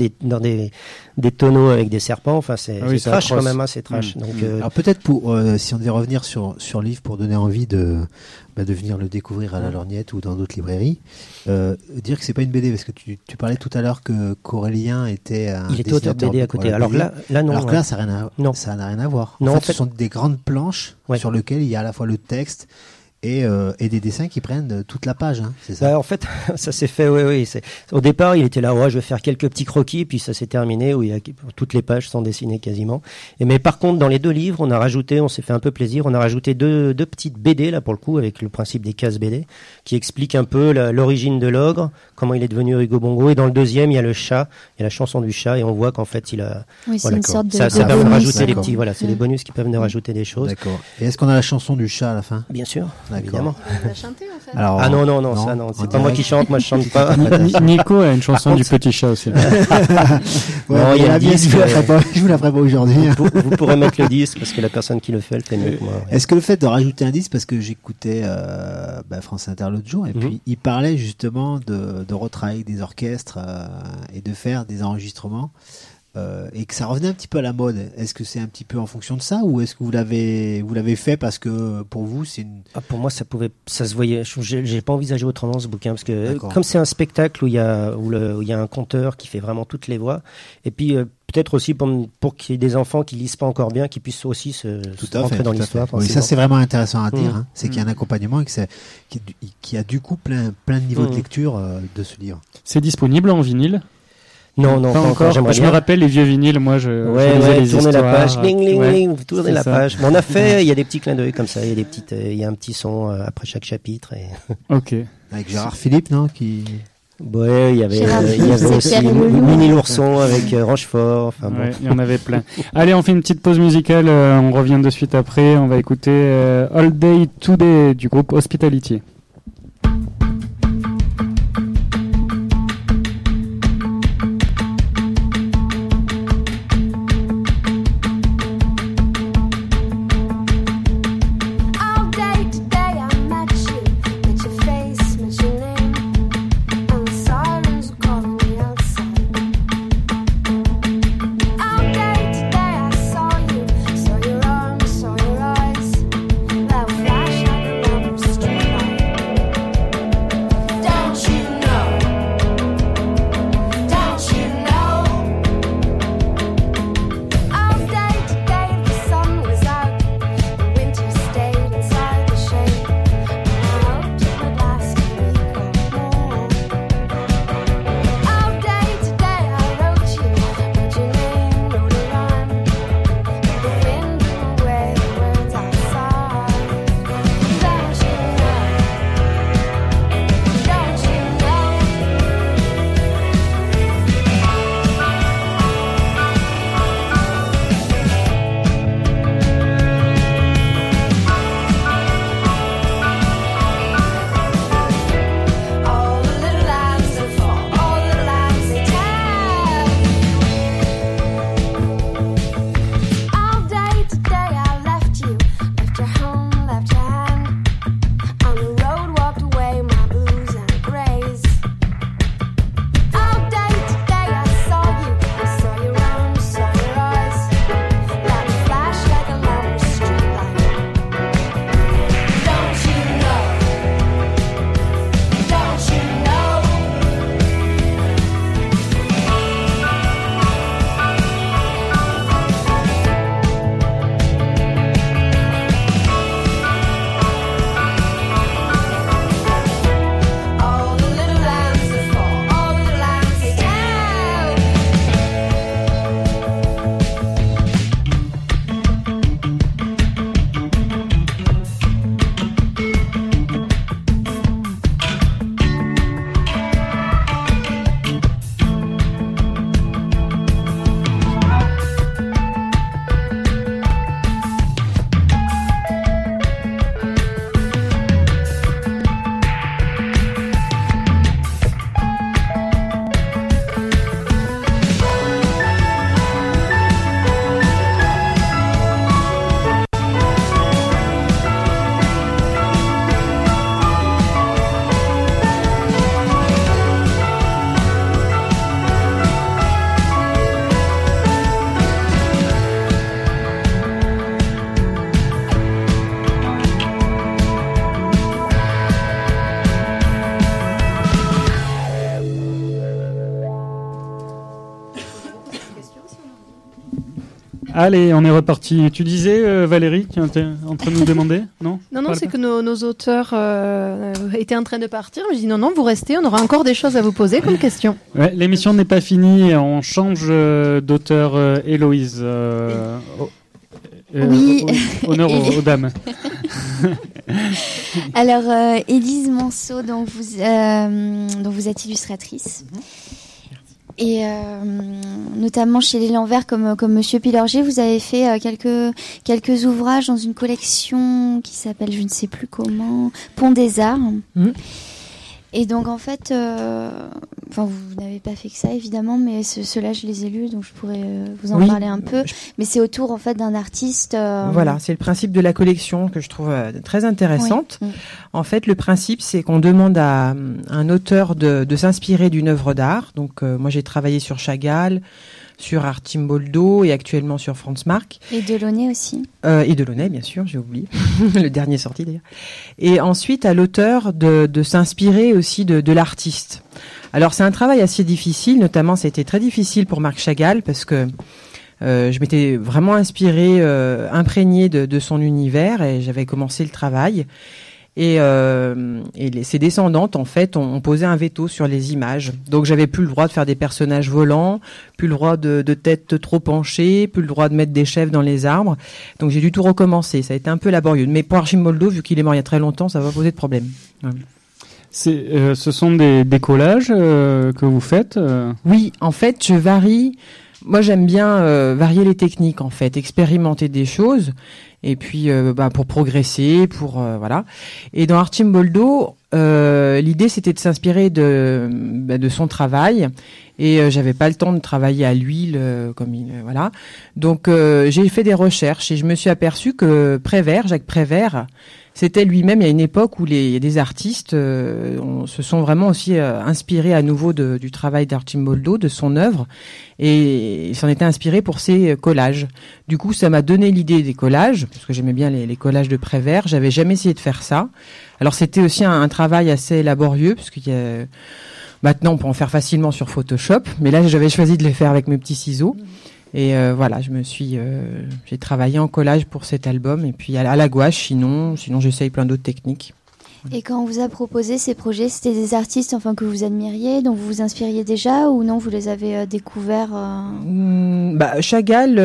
tonneaux avec des serpents. Enfin, c'est trash quand même, c'est trash. Donc, alors peut-être si on devait revenir sur le livre pour donner envie de venir le découvrir à la Lorgnette ou dans d'autres librairies, dire que c'est pas une BD, parce que tu parlais tout à l'heure qu'Aurélien était un il était auteur de BD à côté. Alors là non. Alors que là, ça n'a rien à voir. En fait, ce sont des grandes planches sur lesquelles il y a à la fois le texte et des dessins qui prennent toute la page, hein, c'est ça? En fait, ça s'est fait, oui. Au départ, il était là, je vais faire quelques petits croquis, puis ça s'est terminé, où toutes les pages sont dessinées quasiment. Mais par contre, dans les deux livres, on s'est fait un peu plaisir, on a rajouté deux petites BD, là, pour le coup, avec le principe des cases BD, qui expliquent un peu l'origine de l'ogre, comment il est devenu Oingo Boingo, et dans le deuxième, il y a le chat, il y a la chanson du chat, et on voit qu'en fait, il a... Oui, c'est une sorte de ça permet de rajouter les petits, c'est des bonus qui peuvent nous rajouter des choses. D'accord. Et est-ce qu'on a la chanson du chat à la fin? Bien sûr. Évidemment. On a chanté en fait. Alors, Ah non, ça non. C'est pas moi qui chante, moi je chante pas. Nico a une chanson du petit chat aussi. Non, il y a un disque, je vous la ferai pas aujourd'hui. Vous pourrez mettre le disque parce que la personne qui le fait, elle fait mieux que moi. Est-ce que le fait de rajouter un disque, parce que j'écoutais France Inter l'autre jour, et puis il parlait justement de retravailler des orchestres et de faire des enregistrements, et que ça revenait un petit peu à la mode. Est-ce que c'est un petit peu en fonction de ça, ou est-ce que vous l'avez fait parce que pour vous c'est une... Pour moi ça se voyait. J'ai pas envisagé autrement ce bouquin parce que comme c'est un spectacle où il y a un conteur qui fait vraiment toutes les voix, et puis peut-être aussi pour qu'il y ait des enfants qui lisent pas encore bien, qui puissent aussi se rentrer dans l'histoire. Oui, ça c'est vraiment intéressant à dire. C'est qu'il y a un accompagnement et qui a du coup plein de niveaux de lecture de ce livre. C'est disponible en vinyle? Non, pas encore. Je me rappelle les vieux vinyles, moi je lisais les tourner histoires. la page, vous tournez la page. Mais on a fait, il y a des petits clins d'œil comme ça, il y a un petit son après chaque chapitre. Ok. Avec Gérard Philippe, non, qui... Ouais, il y avait aussi Mini l'ourson avec Rochefort. Enfin, bon. Ouais, il y en avait plein. Allez, on fait une petite pause musicale. On revient de suite après. On va écouter All Day Today du groupe Hospitality. Allez, on est reparti. Tu disais, Valérie, tu étais en train de nous demander, non? Non, c'est que nos auteurs étaient en train de partir. Je dis non, vous restez, on aura encore des choses à vous poser comme question. Ouais, l'émission n'est pas finie, on change d'auteur, Héloïse. Oui. Honneur aux dames. Alors, Élise Manceau, donc vous êtes illustratrice. Et notamment chez les Lanvers, comme Monsieur Pilorget, vous avez fait quelques ouvrages dans une collection qui s'appelle, je ne sais plus comment, Pont des Arts. Et donc en fait, vous n'avez pas fait que ça évidemment, mais ceux-là je les ai lus, donc je pourrais vous en parler un peu. Mais c'est autour en fait d'un artiste. Voilà, c'est le principe de la collection que je trouve très intéressante. En fait, le principe c'est qu'on demande à un auteur de s'inspirer d'une œuvre d'art. Donc moi j'ai travaillé sur Chagall, sur Artimboldo et actuellement sur Franz Marc. Et Delaunay aussi. Et Delaunay, bien sûr, j'ai oublié. Le dernier sorti d'ailleurs. Et ensuite, à l'auteur de s'inspirer aussi de l'artiste. Alors, c'est un travail assez difficile, notamment, ça a été très difficile pour Marc Chagall parce que je m'étais vraiment inspirée, imprégnée de son univers et j'avais commencé le travail. Et ses descendantes, en fait, ont posé un veto sur les images. Donc, j'avais plus le droit de faire des personnages volants, plus le droit de têtes trop penchées, plus le droit de mettre des chefs dans les arbres. Donc, j'ai dû tout recommencer. Ça a été un peu laborieux. Mais pour Archimboldo, vu qu'il est mort il y a très longtemps, ça va poser de problème. Ouais. Ce sont des collages que vous faites Oui, en fait, je varie. Moi, j'aime bien varier les techniques, en fait, expérimenter des choses. Et puis pour progresser, voilà. Et dans Archimboldo, l'idée c'était de s'inspirer de son travail et j'avais pas le temps de travailler à l'huile voilà. Donc j'ai fait des recherches et je me suis aperçu que Jacques Prévert, c'était lui-même, il y a une époque où des artistes se sont vraiment aussi inspirés à nouveau du travail d'Archimboldo, de son œuvre, et il s'en était inspiré pour ses collages. Du coup, ça m'a donné l'idée des collages, parce que j'aimais bien les collages de Prévert. J'avais jamais essayé de faire ça. Alors c'était aussi un travail assez laborieux, parce qu'il y a... Maintenant, on peut en faire facilement sur Photoshop, mais là, j'avais choisi de les faire avec mes petits ciseaux. Et voilà, j'ai travaillé en collage pour cet album et puis à la gouache. Sinon j'essaye plein d'autres techniques. Et quand on vous a proposé ces projets, c'était des artistes que vous admiriez, dont vous vous inspiriez déjà, ou non, vous les avez découverts Chagall,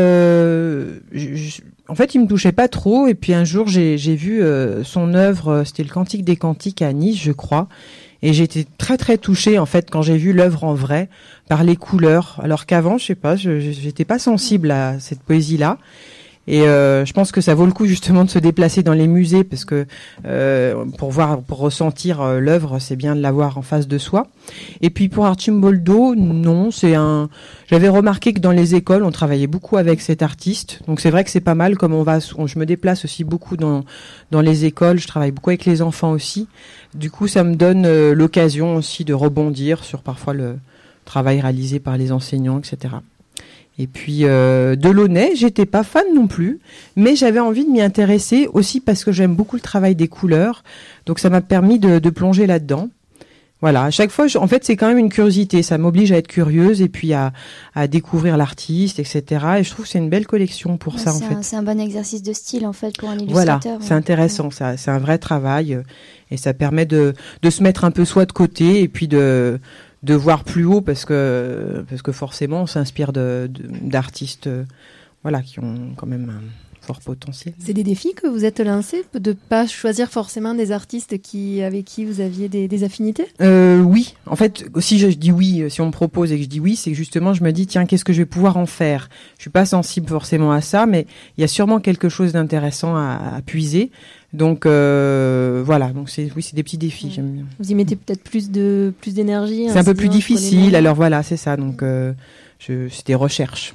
en fait, il me touchait pas trop. Et puis un jour, j'ai vu son œuvre. C'était le Cantique des Cantiques à Nice, je crois. Et j'ai été très très touchée en fait quand j'ai vu l'œuvre en vrai par les couleurs. Alors qu'avant, je sais pas, j'étais pas sensible à cette poésie-là. Et je pense que ça vaut le coup justement de se déplacer dans les musées parce que pour ressentir l'œuvre, c'est bien de l'avoir en face de soi. Et puis pour Archimboldo, non, j'avais remarqué que dans les écoles, on travaillait beaucoup avec cet artiste. Donc c'est vrai que c'est pas mal comme je me déplace aussi beaucoup dans les écoles, je travaille beaucoup avec les enfants aussi. Du coup, ça me donne l'occasion aussi de rebondir sur parfois le travail réalisé par les enseignants, etc. Et puis Delaunay, j'étais pas fan non plus, mais j'avais envie de m'y intéresser aussi parce que j'aime beaucoup le travail des couleurs. Donc ça m'a permis de plonger là-dedans. Voilà, à chaque fois, en fait, c'est quand même une curiosité. Ça m'oblige à être curieuse et puis à découvrir l'artiste, etc. Et je trouve que c'est une belle collection pour ça, en fait. C'est un bon exercice de style, en fait, pour un illustrateur. Voilà, c'est intéressant. Ça, c'est un vrai travail et ça permet de se mettre un peu soi de côté et puis de voir plus haut parce que forcément, on s'inspire d'artistes, voilà, qui ont quand même un fort potentiel. C'est des défis que vous êtes lancés, de pas choisir forcément des artistes avec qui vous aviez des affinités? Oui. En fait, si je dis oui, si on me propose et que je dis oui, c'est que justement, je me dis, tiens, qu'est-ce que je vais pouvoir en faire? Je suis pas sensible forcément à ça, mais il y a sûrement quelque chose d'intéressant à puiser. Donc, voilà. Donc c'est des petits défis. J'aime bien. Vous y mettez peut-être plus d'énergie. C'est un peu plus difficile. Alors voilà, c'est ça. Donc, c'est des recherches.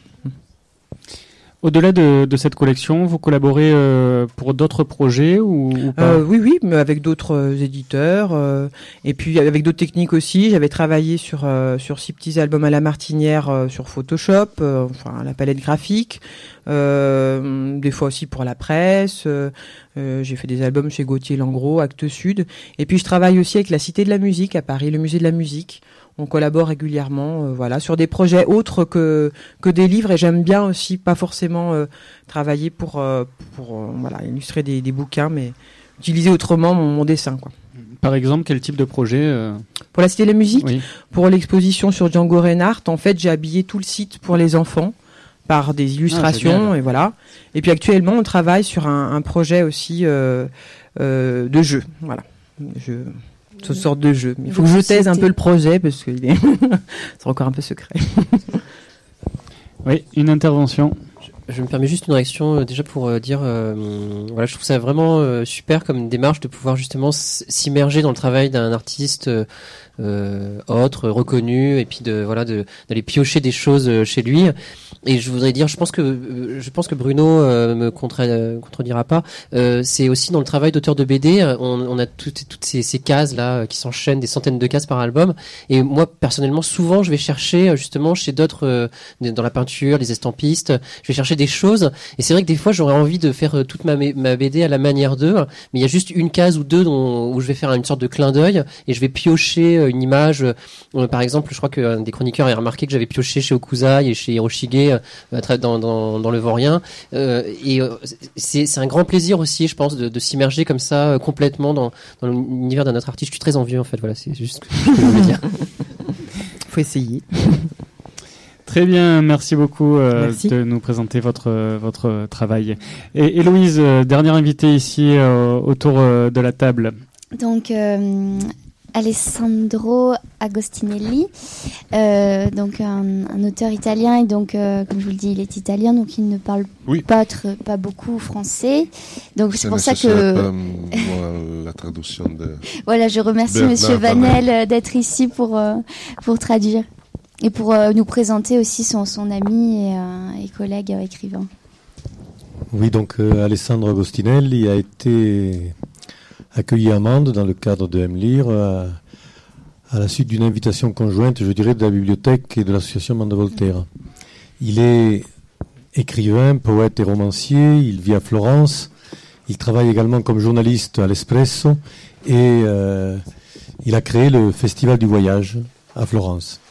Au-delà de cette collection, vous collaborez pour d'autres projets ou pas? Oui, mais avec d'autres éditeurs et puis avec d'autres techniques aussi. J'avais travaillé sur 6 petits albums à la martinière sur Photoshop, la palette graphique, des fois aussi pour la presse. J'ai fait des albums chez Gauthier Langros, Actes Sud. Et puis je travaille aussi avec la Cité de la Musique à Paris, le Musée de la Musique. On collabore régulièrement, sur des projets autres que des livres. Et j'aime bien aussi, pas forcément travailler pour illustrer des bouquins, mais utiliser autrement mon dessin, quoi. Par exemple, quel type de projet Pour la Cité de la Musique, oui. Pour l'exposition sur Django Reinhardt, en fait, j'ai habillé tout le site pour les enfants par des illustrations, et voilà. Et puis actuellement, on travaille sur un projet aussi de jeu, voilà. ce sorte de jeu. Il faut que je taise un peu le projet parce que c'est encore un peu secret. Oui, une intervention. Je me permets juste une réaction déjà pour dire, voilà, je trouve ça vraiment super comme démarche de pouvoir justement s'immerger dans le travail d'un artiste autre, reconnu, et puis d'aller piocher des choses chez lui. Et je voudrais dire, je pense que Bruno me contredira pas. C'est aussi dans le travail d'auteur de BD, on a toutes ces cases là qui s'enchaînent, des centaines de cases par album. Et moi personnellement, souvent, je vais chercher justement chez d'autres, dans la peinture, les estampistes, je vais chercher des choses. Et c'est vrai que des fois, j'aurais envie de faire toute ma BD à la manière d'eux, mais il y a juste une case ou deux où je vais faire une sorte de clin d'œil et je vais piocher une image. Par exemple, je crois qu'un des chroniqueurs a remarqué que j'avais pioché chez Okuzai et chez Hiroshige dans le Vaurien. C'est un grand plaisir aussi, je pense, de s'immerger comme ça complètement dans l'univers d'un autre artiste. Je suis très envieux en fait. Voilà, c'est juste ce que je voulais dire. Faut essayer. Très bien, merci beaucoup de nous présenter votre travail. Et Héloïse, dernière invitée ici autour de la table. Donc Alessandro Agostinelli, donc un auteur italien, et donc comme je vous le dis, il est italien, donc il ne parle pas beaucoup français. Donc c'est pour ça que la traduction de voilà, je remercie Monsieur Vanel d'être ici pour traduire et pour nous présenter aussi son ami et collègue écrivain. Oui, donc Alessandro Agostinelli a été accueilli à Mende dans le cadre de M-Lire à la suite d'une invitation conjointe, je dirais, de la bibliothèque et de l'association Mende Voltaire. Il est écrivain, poète et romancier, il vit à Florence, il travaille également comme journaliste à l'Espresso et il a créé le Festival du Voyage à Florence.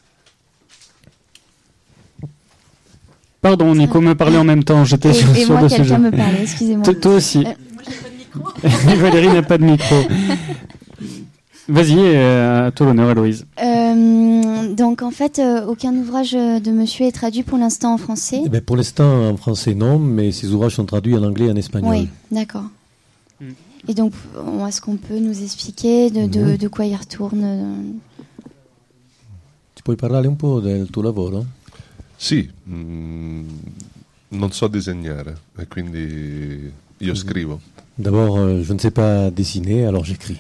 Pardon, Nico me parlait en même temps, j'étais sur et moi, le sujet. quelqu'un me parlait, excusez-moi. Toi aussi. Valérie n'a pas de micro. Vas-y, à toi l'honneur, Héloïse. Donc en fait, aucun ouvrage de monsieur est traduit pour l'instant en français. Pour l'instant en français non, mais ces ouvrages sont traduits en anglais et en espagnol. Oui, d'accord. Et donc, est-ce qu'on peut nous expliquer de quoi il retourne? Tu puoi parlare un po' del tuo lavoro? Sì, non so disegnare e quindi io scrivo. D'abord, je ne sais pas dessiner, alors j'écris.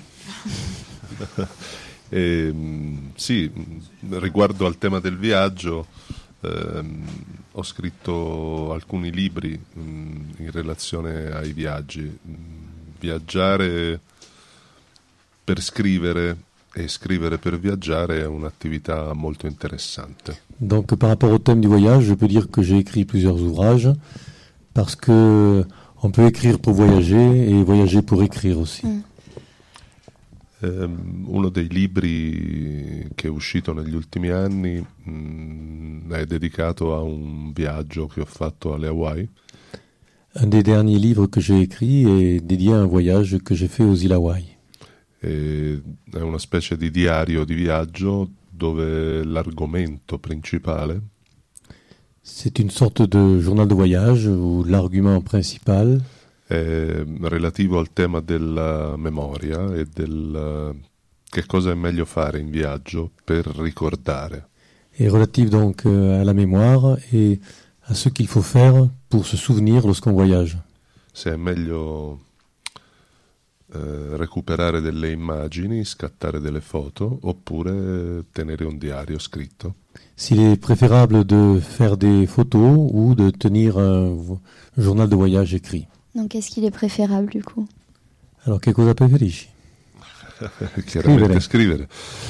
Sì, riguardo al tema del viaggio, ho scritto alcuni libri in relazione ai viaggi. Viaggiare per scrivere et scrivere per viaggiare è un'attività molto interessante. Donc par rapport au thème du voyage, je peux dire que j'ai écrit plusieurs ouvrages parce que on peut écrire pour voyager et voyager pour écrire aussi. Uno dei libri che è uscito negli ultimi anni è dedicato a un viaggio che ho fatto alle Hawaii. Un des derniers livres que j'ai écrit est dédié à un voyage que j'ai fait aux îles Hawaï. È una specie di diario di viaggio dove l'argomento principale c'est une sorte de journal de voyage où l'argument principal è relativo al tema della memoria e del che cosa è meglio fare in viaggio per ricordare. Est relatif donc à la mémoire et à ce qu'il faut faire pour se souvenir lorsqu'on voyage. Se è meglio recuperare delle immagini, scattare delle foto, oppure tenere un diario scritto. S'il est préférable de faire des photos ou de tenir un journal de voyage écrit. Donc qu'est-ce qu'il est préférable du coup? Alors che cosa preferisci? Chiaramente scrivere.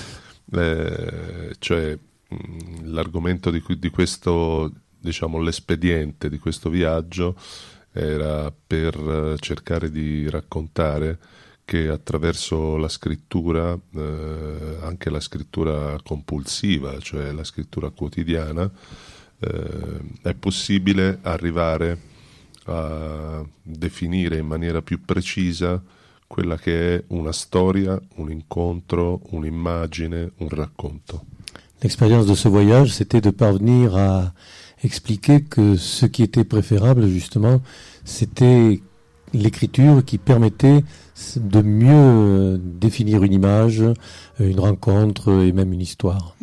Cioè l'argomento di questo, diciamo, l'espediente di questo viaggio era per cercare di raccontare che attraverso la scrittura, anche la scrittura compulsiva, cioè la scrittura quotidiana, è possibile arrivare a definire in maniera più precisa quella che è una storia, un incontro, un'immagine, un racconto. L'expérience de ce voyage, c'était de parvenir à expliquer que ce qui était préférable, justement, c'était l'écriture qui permettait de mieux définir une image, une rencontre et même une histoire.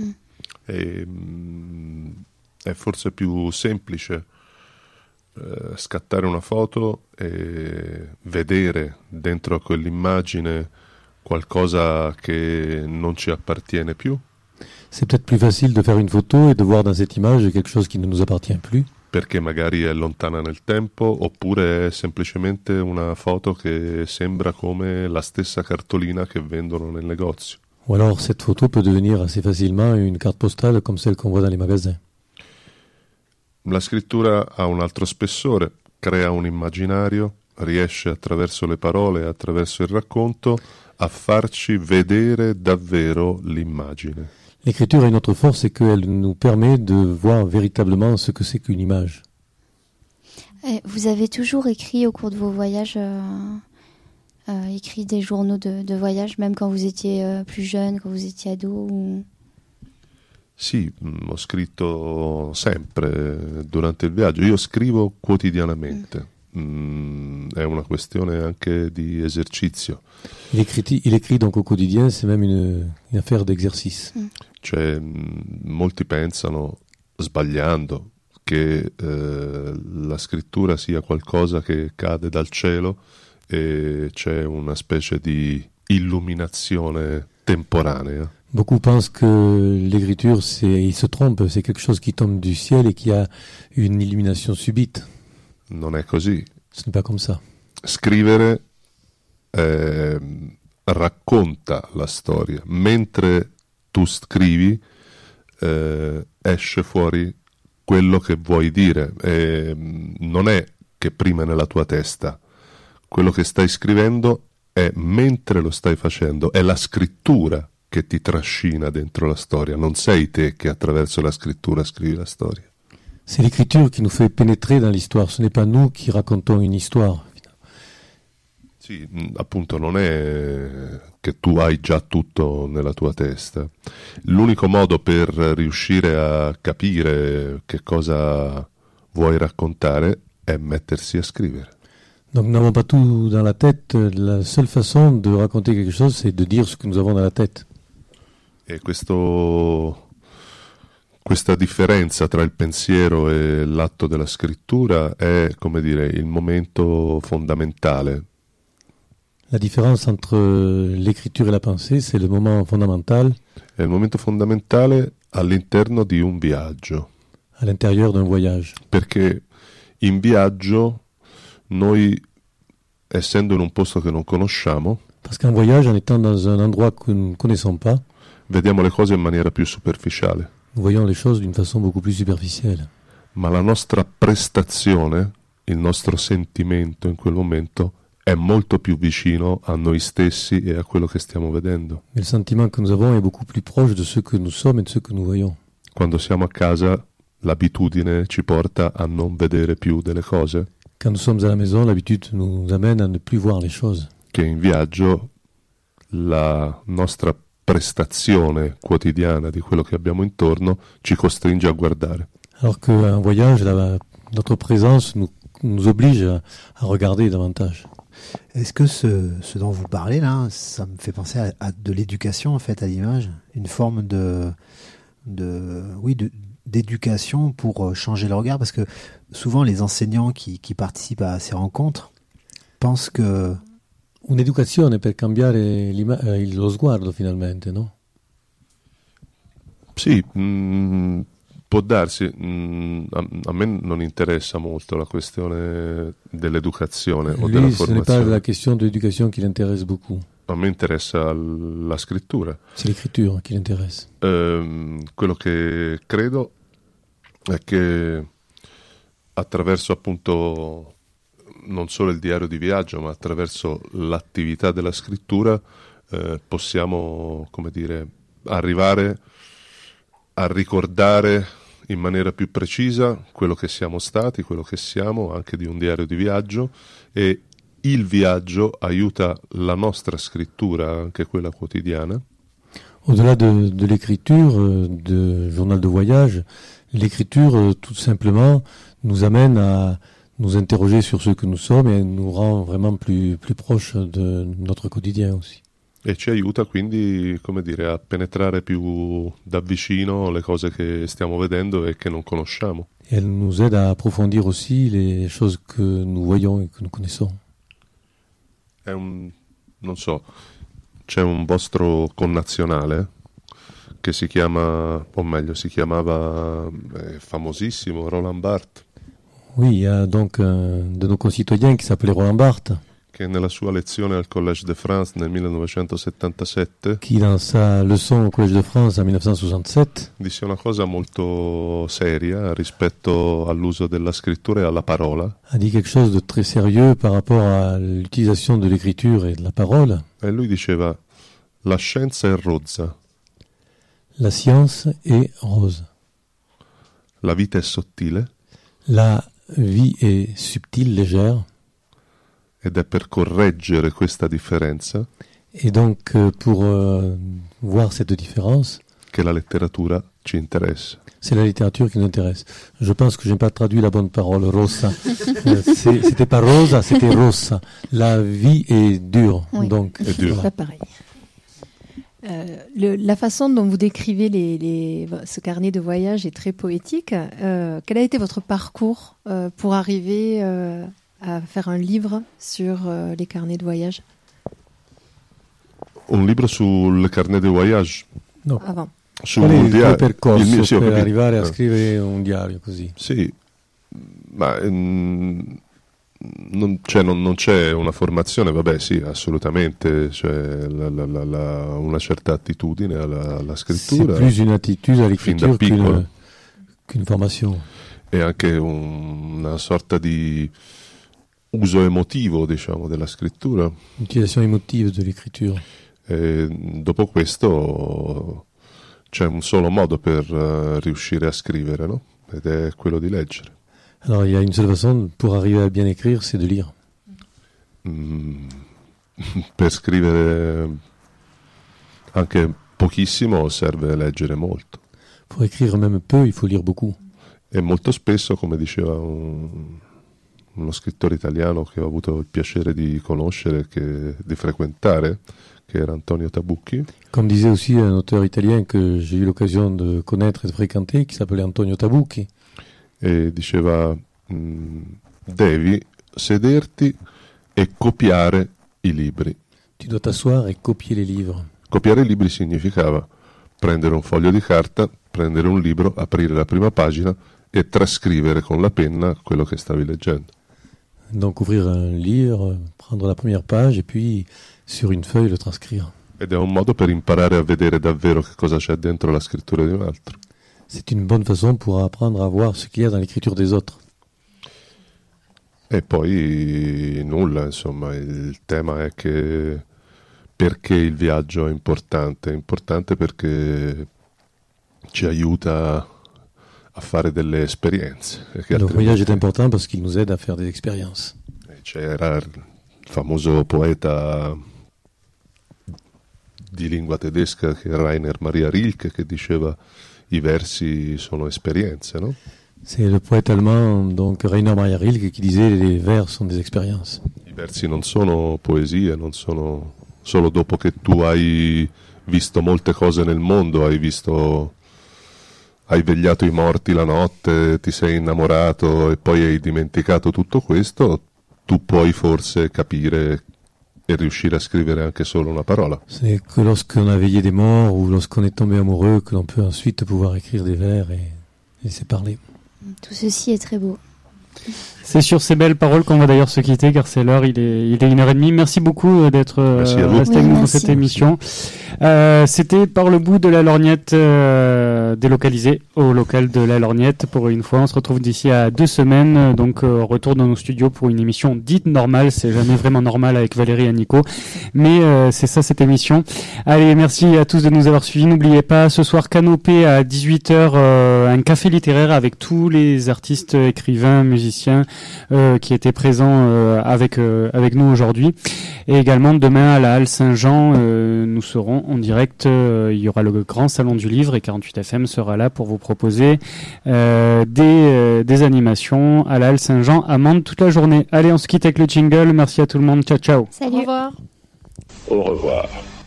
È forse più semplice scattare una foto e vedere dentro a quell'immagine qualcosa che non ci appartiene più. C'est peut-être plus facile de faire une photo et de voir dans cette image quelque chose qui ne nous appartient plus. Perché magari è lontana nel tempo, oppure è semplicemente una foto che sembra come la stessa cartolina che vendono nel negozio. Ou alors cette photo peut devenir assez facilement une carte postale comme celle qu'on voit dans les magasins. La scrittura ha un altro spessore, crea un immaginario, riesce attraverso le parole, attraverso il racconto, a farci vedere davvero l'immagine. L'écriture a une autre force, c'est qu'elle nous permet de voir véritablement ce que c'est qu'une image. Vous avez toujours écrit au cours de vos voyages, écrit des journaux de voyage, même quand vous étiez plus jeune, quand vous étiez ado ou... Sì, ho scritto sempre durante il viaggio. Io scrivo quotidianamente. È una questione anche di esercizio. Il écrit donc au quotidien, c'est même une affaire d'exercice. Cioè, molti pensano, sbagliando, che la scrittura sia qualcosa che cade dal cielo e c'è una specie di illuminazione temporanea. Beaucoup pensent que l'écriture, ils se trompent, c'est quelque chose qui tombe du ciel et qui a une illumination subite. Non è così. Ce n'est pas comme ça. Scrivere racconta la storia. Mentre tu scrivi, esce fuori quello che vuoi dire. Non è che prima è nella tua testa. Quello che stai scrivendo è mentre lo stai facendo, è la scrittura che ti trascina dentro la storia, non sei te che attraverso la scrittura scrivi la storia. C'est l'écriture qui nous fait pénétrer dans l'histoire, ce n'est pas nous qui racontons une histoire. Sì, appunto non è che tu hai già tutto nella tua testa. L'unico modo per riuscire a capire che cosa vuoi raccontare è mettersi a scrivere. Donc nous n'avons pas tout dans la tête, la seule façon de raconter quelque chose, c'est de dire ce que nous avons dans la tête. E questa differenza tra il pensiero e l'atto della scrittura è, come dire, il momento fondamentale. La différence entre l'écriture et la pensée, c'est le moment fondamental. È il momento fondamentale all'interno di un viaggio. À l'intérieur d'un voyage. Perché in viaggio noi, essendo in un posto che non conosciamo, parce qu'en voyage, en étant dans un endroit que nous ne connaissons pas, vediamo le cose in maniera più superficiale. Nous voyons les choses d'une façon beaucoup plus superficielle. Ma la nostra prestazione, il nostro sentimento in quel momento è molto più vicino a noi stessi e a quello che stiamo vedendo. Mais le sentiment que nous avons est beaucoup plus proche de ce que nous sommes et de ce que nous voyons. Quando siamo a casa, l'abitudine ci porta a non vedere più delle cose. Quand nous sommes à la maison, l'habitude nous amène à ne plus voir les choses. Che in viaggio la nostra prestazione quotidiana di quello che abbiamo intorno ci costringe a guardare. Alors qu'un voyage, notre présence nous oblige à regarder davantage. Est-ce que ce dont vous parlez là, ça me fait penser à de l'éducation en fait à l'image, une forme d'éducation pour changer le regard, parce que souvent les enseignants qui participent à ces rencontres pensent que un'educazione per cambiare lo sguardo finalmente, no? Sì, può darsi. A me non interessa molto la questione dell'educazione o della ce n'est pas formazione. la question de l'éducation qui l'intéresse beaucoup. A me interessa la scrittura. C'est l'écriture qui l'intéresse. Quello che credo è che attraverso appunto non solo il diario di viaggio, ma attraverso l'attività della scrittura possiamo, come dire, arrivare a ricordare in maniera più precisa quello che siamo stati, quello che siamo, anche di un diario di viaggio, e il viaggio aiuta la nostra scrittura, anche quella quotidiana. Au-delà de l'écriture, de journal de voyage, l'écriture tout simplement nous amène à nous interroger sur ce que nous sommes et nous rend vraiment plus proches de notre quotidien aussi. E ci aiuta quindi, come dire, a penetrare più da vicino le cose che stiamo vedendo e che non conosciamo. Et elle nous aide à approfondir aussi les choses que nous voyons et que nous connaissons. Non so, c'è un vostro connazionale che si chiama, o meglio, si chiamava famosissimo Roland Barthes. Oui, il y a donc un de nos concitoyens qui s'appelait Roland Barthes. Che nella sua lezione al Collège de France nel 1977, qui dans sa leçon au Collège de France en 1967, disse una cosa molto seria rispetto all'uso della scrittura e alla parola. A dit quelque chose de très sérieux par rapport à l'utilisation de l'écriture et de la parole. E lui diceva: la scienza è rozza. La science est rose. La vita è sottile. La vie est subtile, légère. Ed è per correggere questa differenza et donc pour voir cette différence che la letteratura ci interessa. C'est la littérature qui nous intéresse. Je pense que je n'ai pas traduit la bonne parole, rossa. C'était pas rosa, c'était rossa. La vie est dure. Oui, donc est dure. C'est pas pareil. La façon dont vous décrivez ce carnet de voyage est très poétique. Quel a été votre parcours pour arriver à faire un livre sur les carnets de voyage? Un libro sul carnet de voyage? No. Avant. Qual è il tuo percorso per arrivare a scrivere un diario così? Sì, ma non c'è una formazione, vabbè sì, assolutamente, c'è una certa attitudine alla scrittura. C'est plus une attitude à l'écriture qu'une formation. E anche una sorta di uso emotivo, diciamo, della scrittura. Utilisation émotive de l'écriture. E dopo questo c'è un solo modo per riuscire a scrivere, no? Ed è quello di leggere. Alors il y a une seule façon pour arriver à bien écrire, c'est de lire. Per scrivere anche pochissimo serve leggere molto. Pour écrire même peu, il faut lire beaucoup. E molto spesso, come diceva uno scrittore italiano che ho avuto il piacere di conoscere, di frequentare, che era Antonio Tabucchi. Comme disait aussi un auteur italien que j'ai eu l'occasion de connaître et de fréquenter, qui s'appelait Antonio Tabucchi. E diceva: devi sederti e copiare i libri. Tu dois t'asseoir et copier les livres. Copiare i libri significava prendere un foglio di carta, prendere un libro, aprire la prima pagina e trascrivere con la penna quello che stavi leggendo. Donc ouvrir un livre, prendre la première page et puis sur une feuille le transcrire. Ed è un modo per imparare a vedere davvero che cosa c'è dentro la scrittura di un altro. C'est une bonne façon pour apprendre à voir ce qu'il y a dans l'écriture des autres. E poi nulla, insomma, il tema è che perché il viaggio è importante perché ci aiuta a fare delle esperienze. Le voyage est important parce qu'il nous aide à faire des expériences. C'era il famoso poeta di lingua tedesca che Rainer Maria Rilke che diceva: i versi sono esperienze, no? C'est le poète allemand, donc Rainer Maria Rilke, qui disait les vers sont des expériences. I versi non sono poesie, non sono solo dopo che tu hai visto molte cose nel mondo, hai vegliato i morti la notte, ti sei innamorato e poi hai dimenticato tutto questo, tu puoi forse capire et riuscire a scrivere anche solo una parola. C'est que lorsqu'on a veillé des morts ou lorsqu'on est tombé amoureux que l'on peut ensuite pouvoir écrire des vers et laisser parler. Tout ceci est très beau. C'est sur ces belles paroles qu'on va d'ailleurs se quitter, car c'est l'heure, il est 1h30. Merci beaucoup d'être resté avec nous dans cette émission. C'était Par le bout de la lorgnette, délocalisé au local de la lorgnette pour une fois. On se retrouve d'ici à 2 semaines, donc retour dans nos studios pour une émission dite normale. C'est jamais vraiment normal avec Valérie et Nico, mais c'est ça cette émission. Allez, merci à tous de nous avoir suivis. N'oubliez pas, ce soir Canopée à 18h, un café littéraire avec tous les artistes, écrivains, musiciens qui étaient présents avec nous aujourd'hui. Et également demain à la Halle Saint-Jean, nous serons en direct. Il y aura le grand salon du livre et 48 FM sera là pour vous proposer des animations à la Halle Saint-Jean à Mende toute la journée. Allez, on se quitte avec le jingle. Merci à tout le monde. Ciao, ciao. Salut. Au revoir. Au revoir.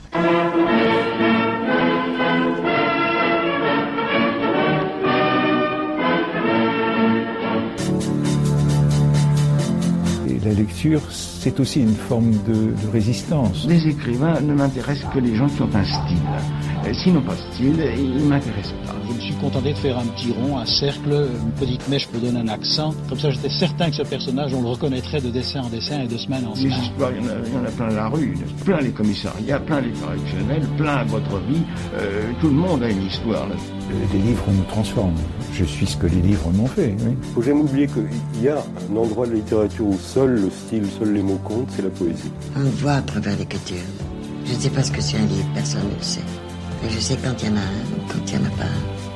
Et la lecture, c'est aussi une forme de résistance. Les écrivains ne m'intéressent que les gens qui ont un style. S'ils n'ont pas de style, ils ne m'intéressent pas. Je me suis contenté de faire un petit rond, un cercle, une petite mèche pour donner un accent. Comme ça, j'étais certain que ce personnage, on le reconnaîtrait de dessin en dessin et de semaine en semaine. Les histoires, il y en a plein la rue, plein les commissariats, plein les correctionnels, plein votre vie. Tout le monde a une histoire là. Les livres nous transforment. Je suis ce que les livres m'ont fait. Oui. Faut jamais oublier qu'il y a un endroit de la littérature où seul le style, seuls les mots comptent, c'est la poésie. On le voit à travers l'écriture. Je ne sais pas ce que c'est un livre, personne ne le sait. Mais je sais quand il y en a un ou quand il n'y en a pas un.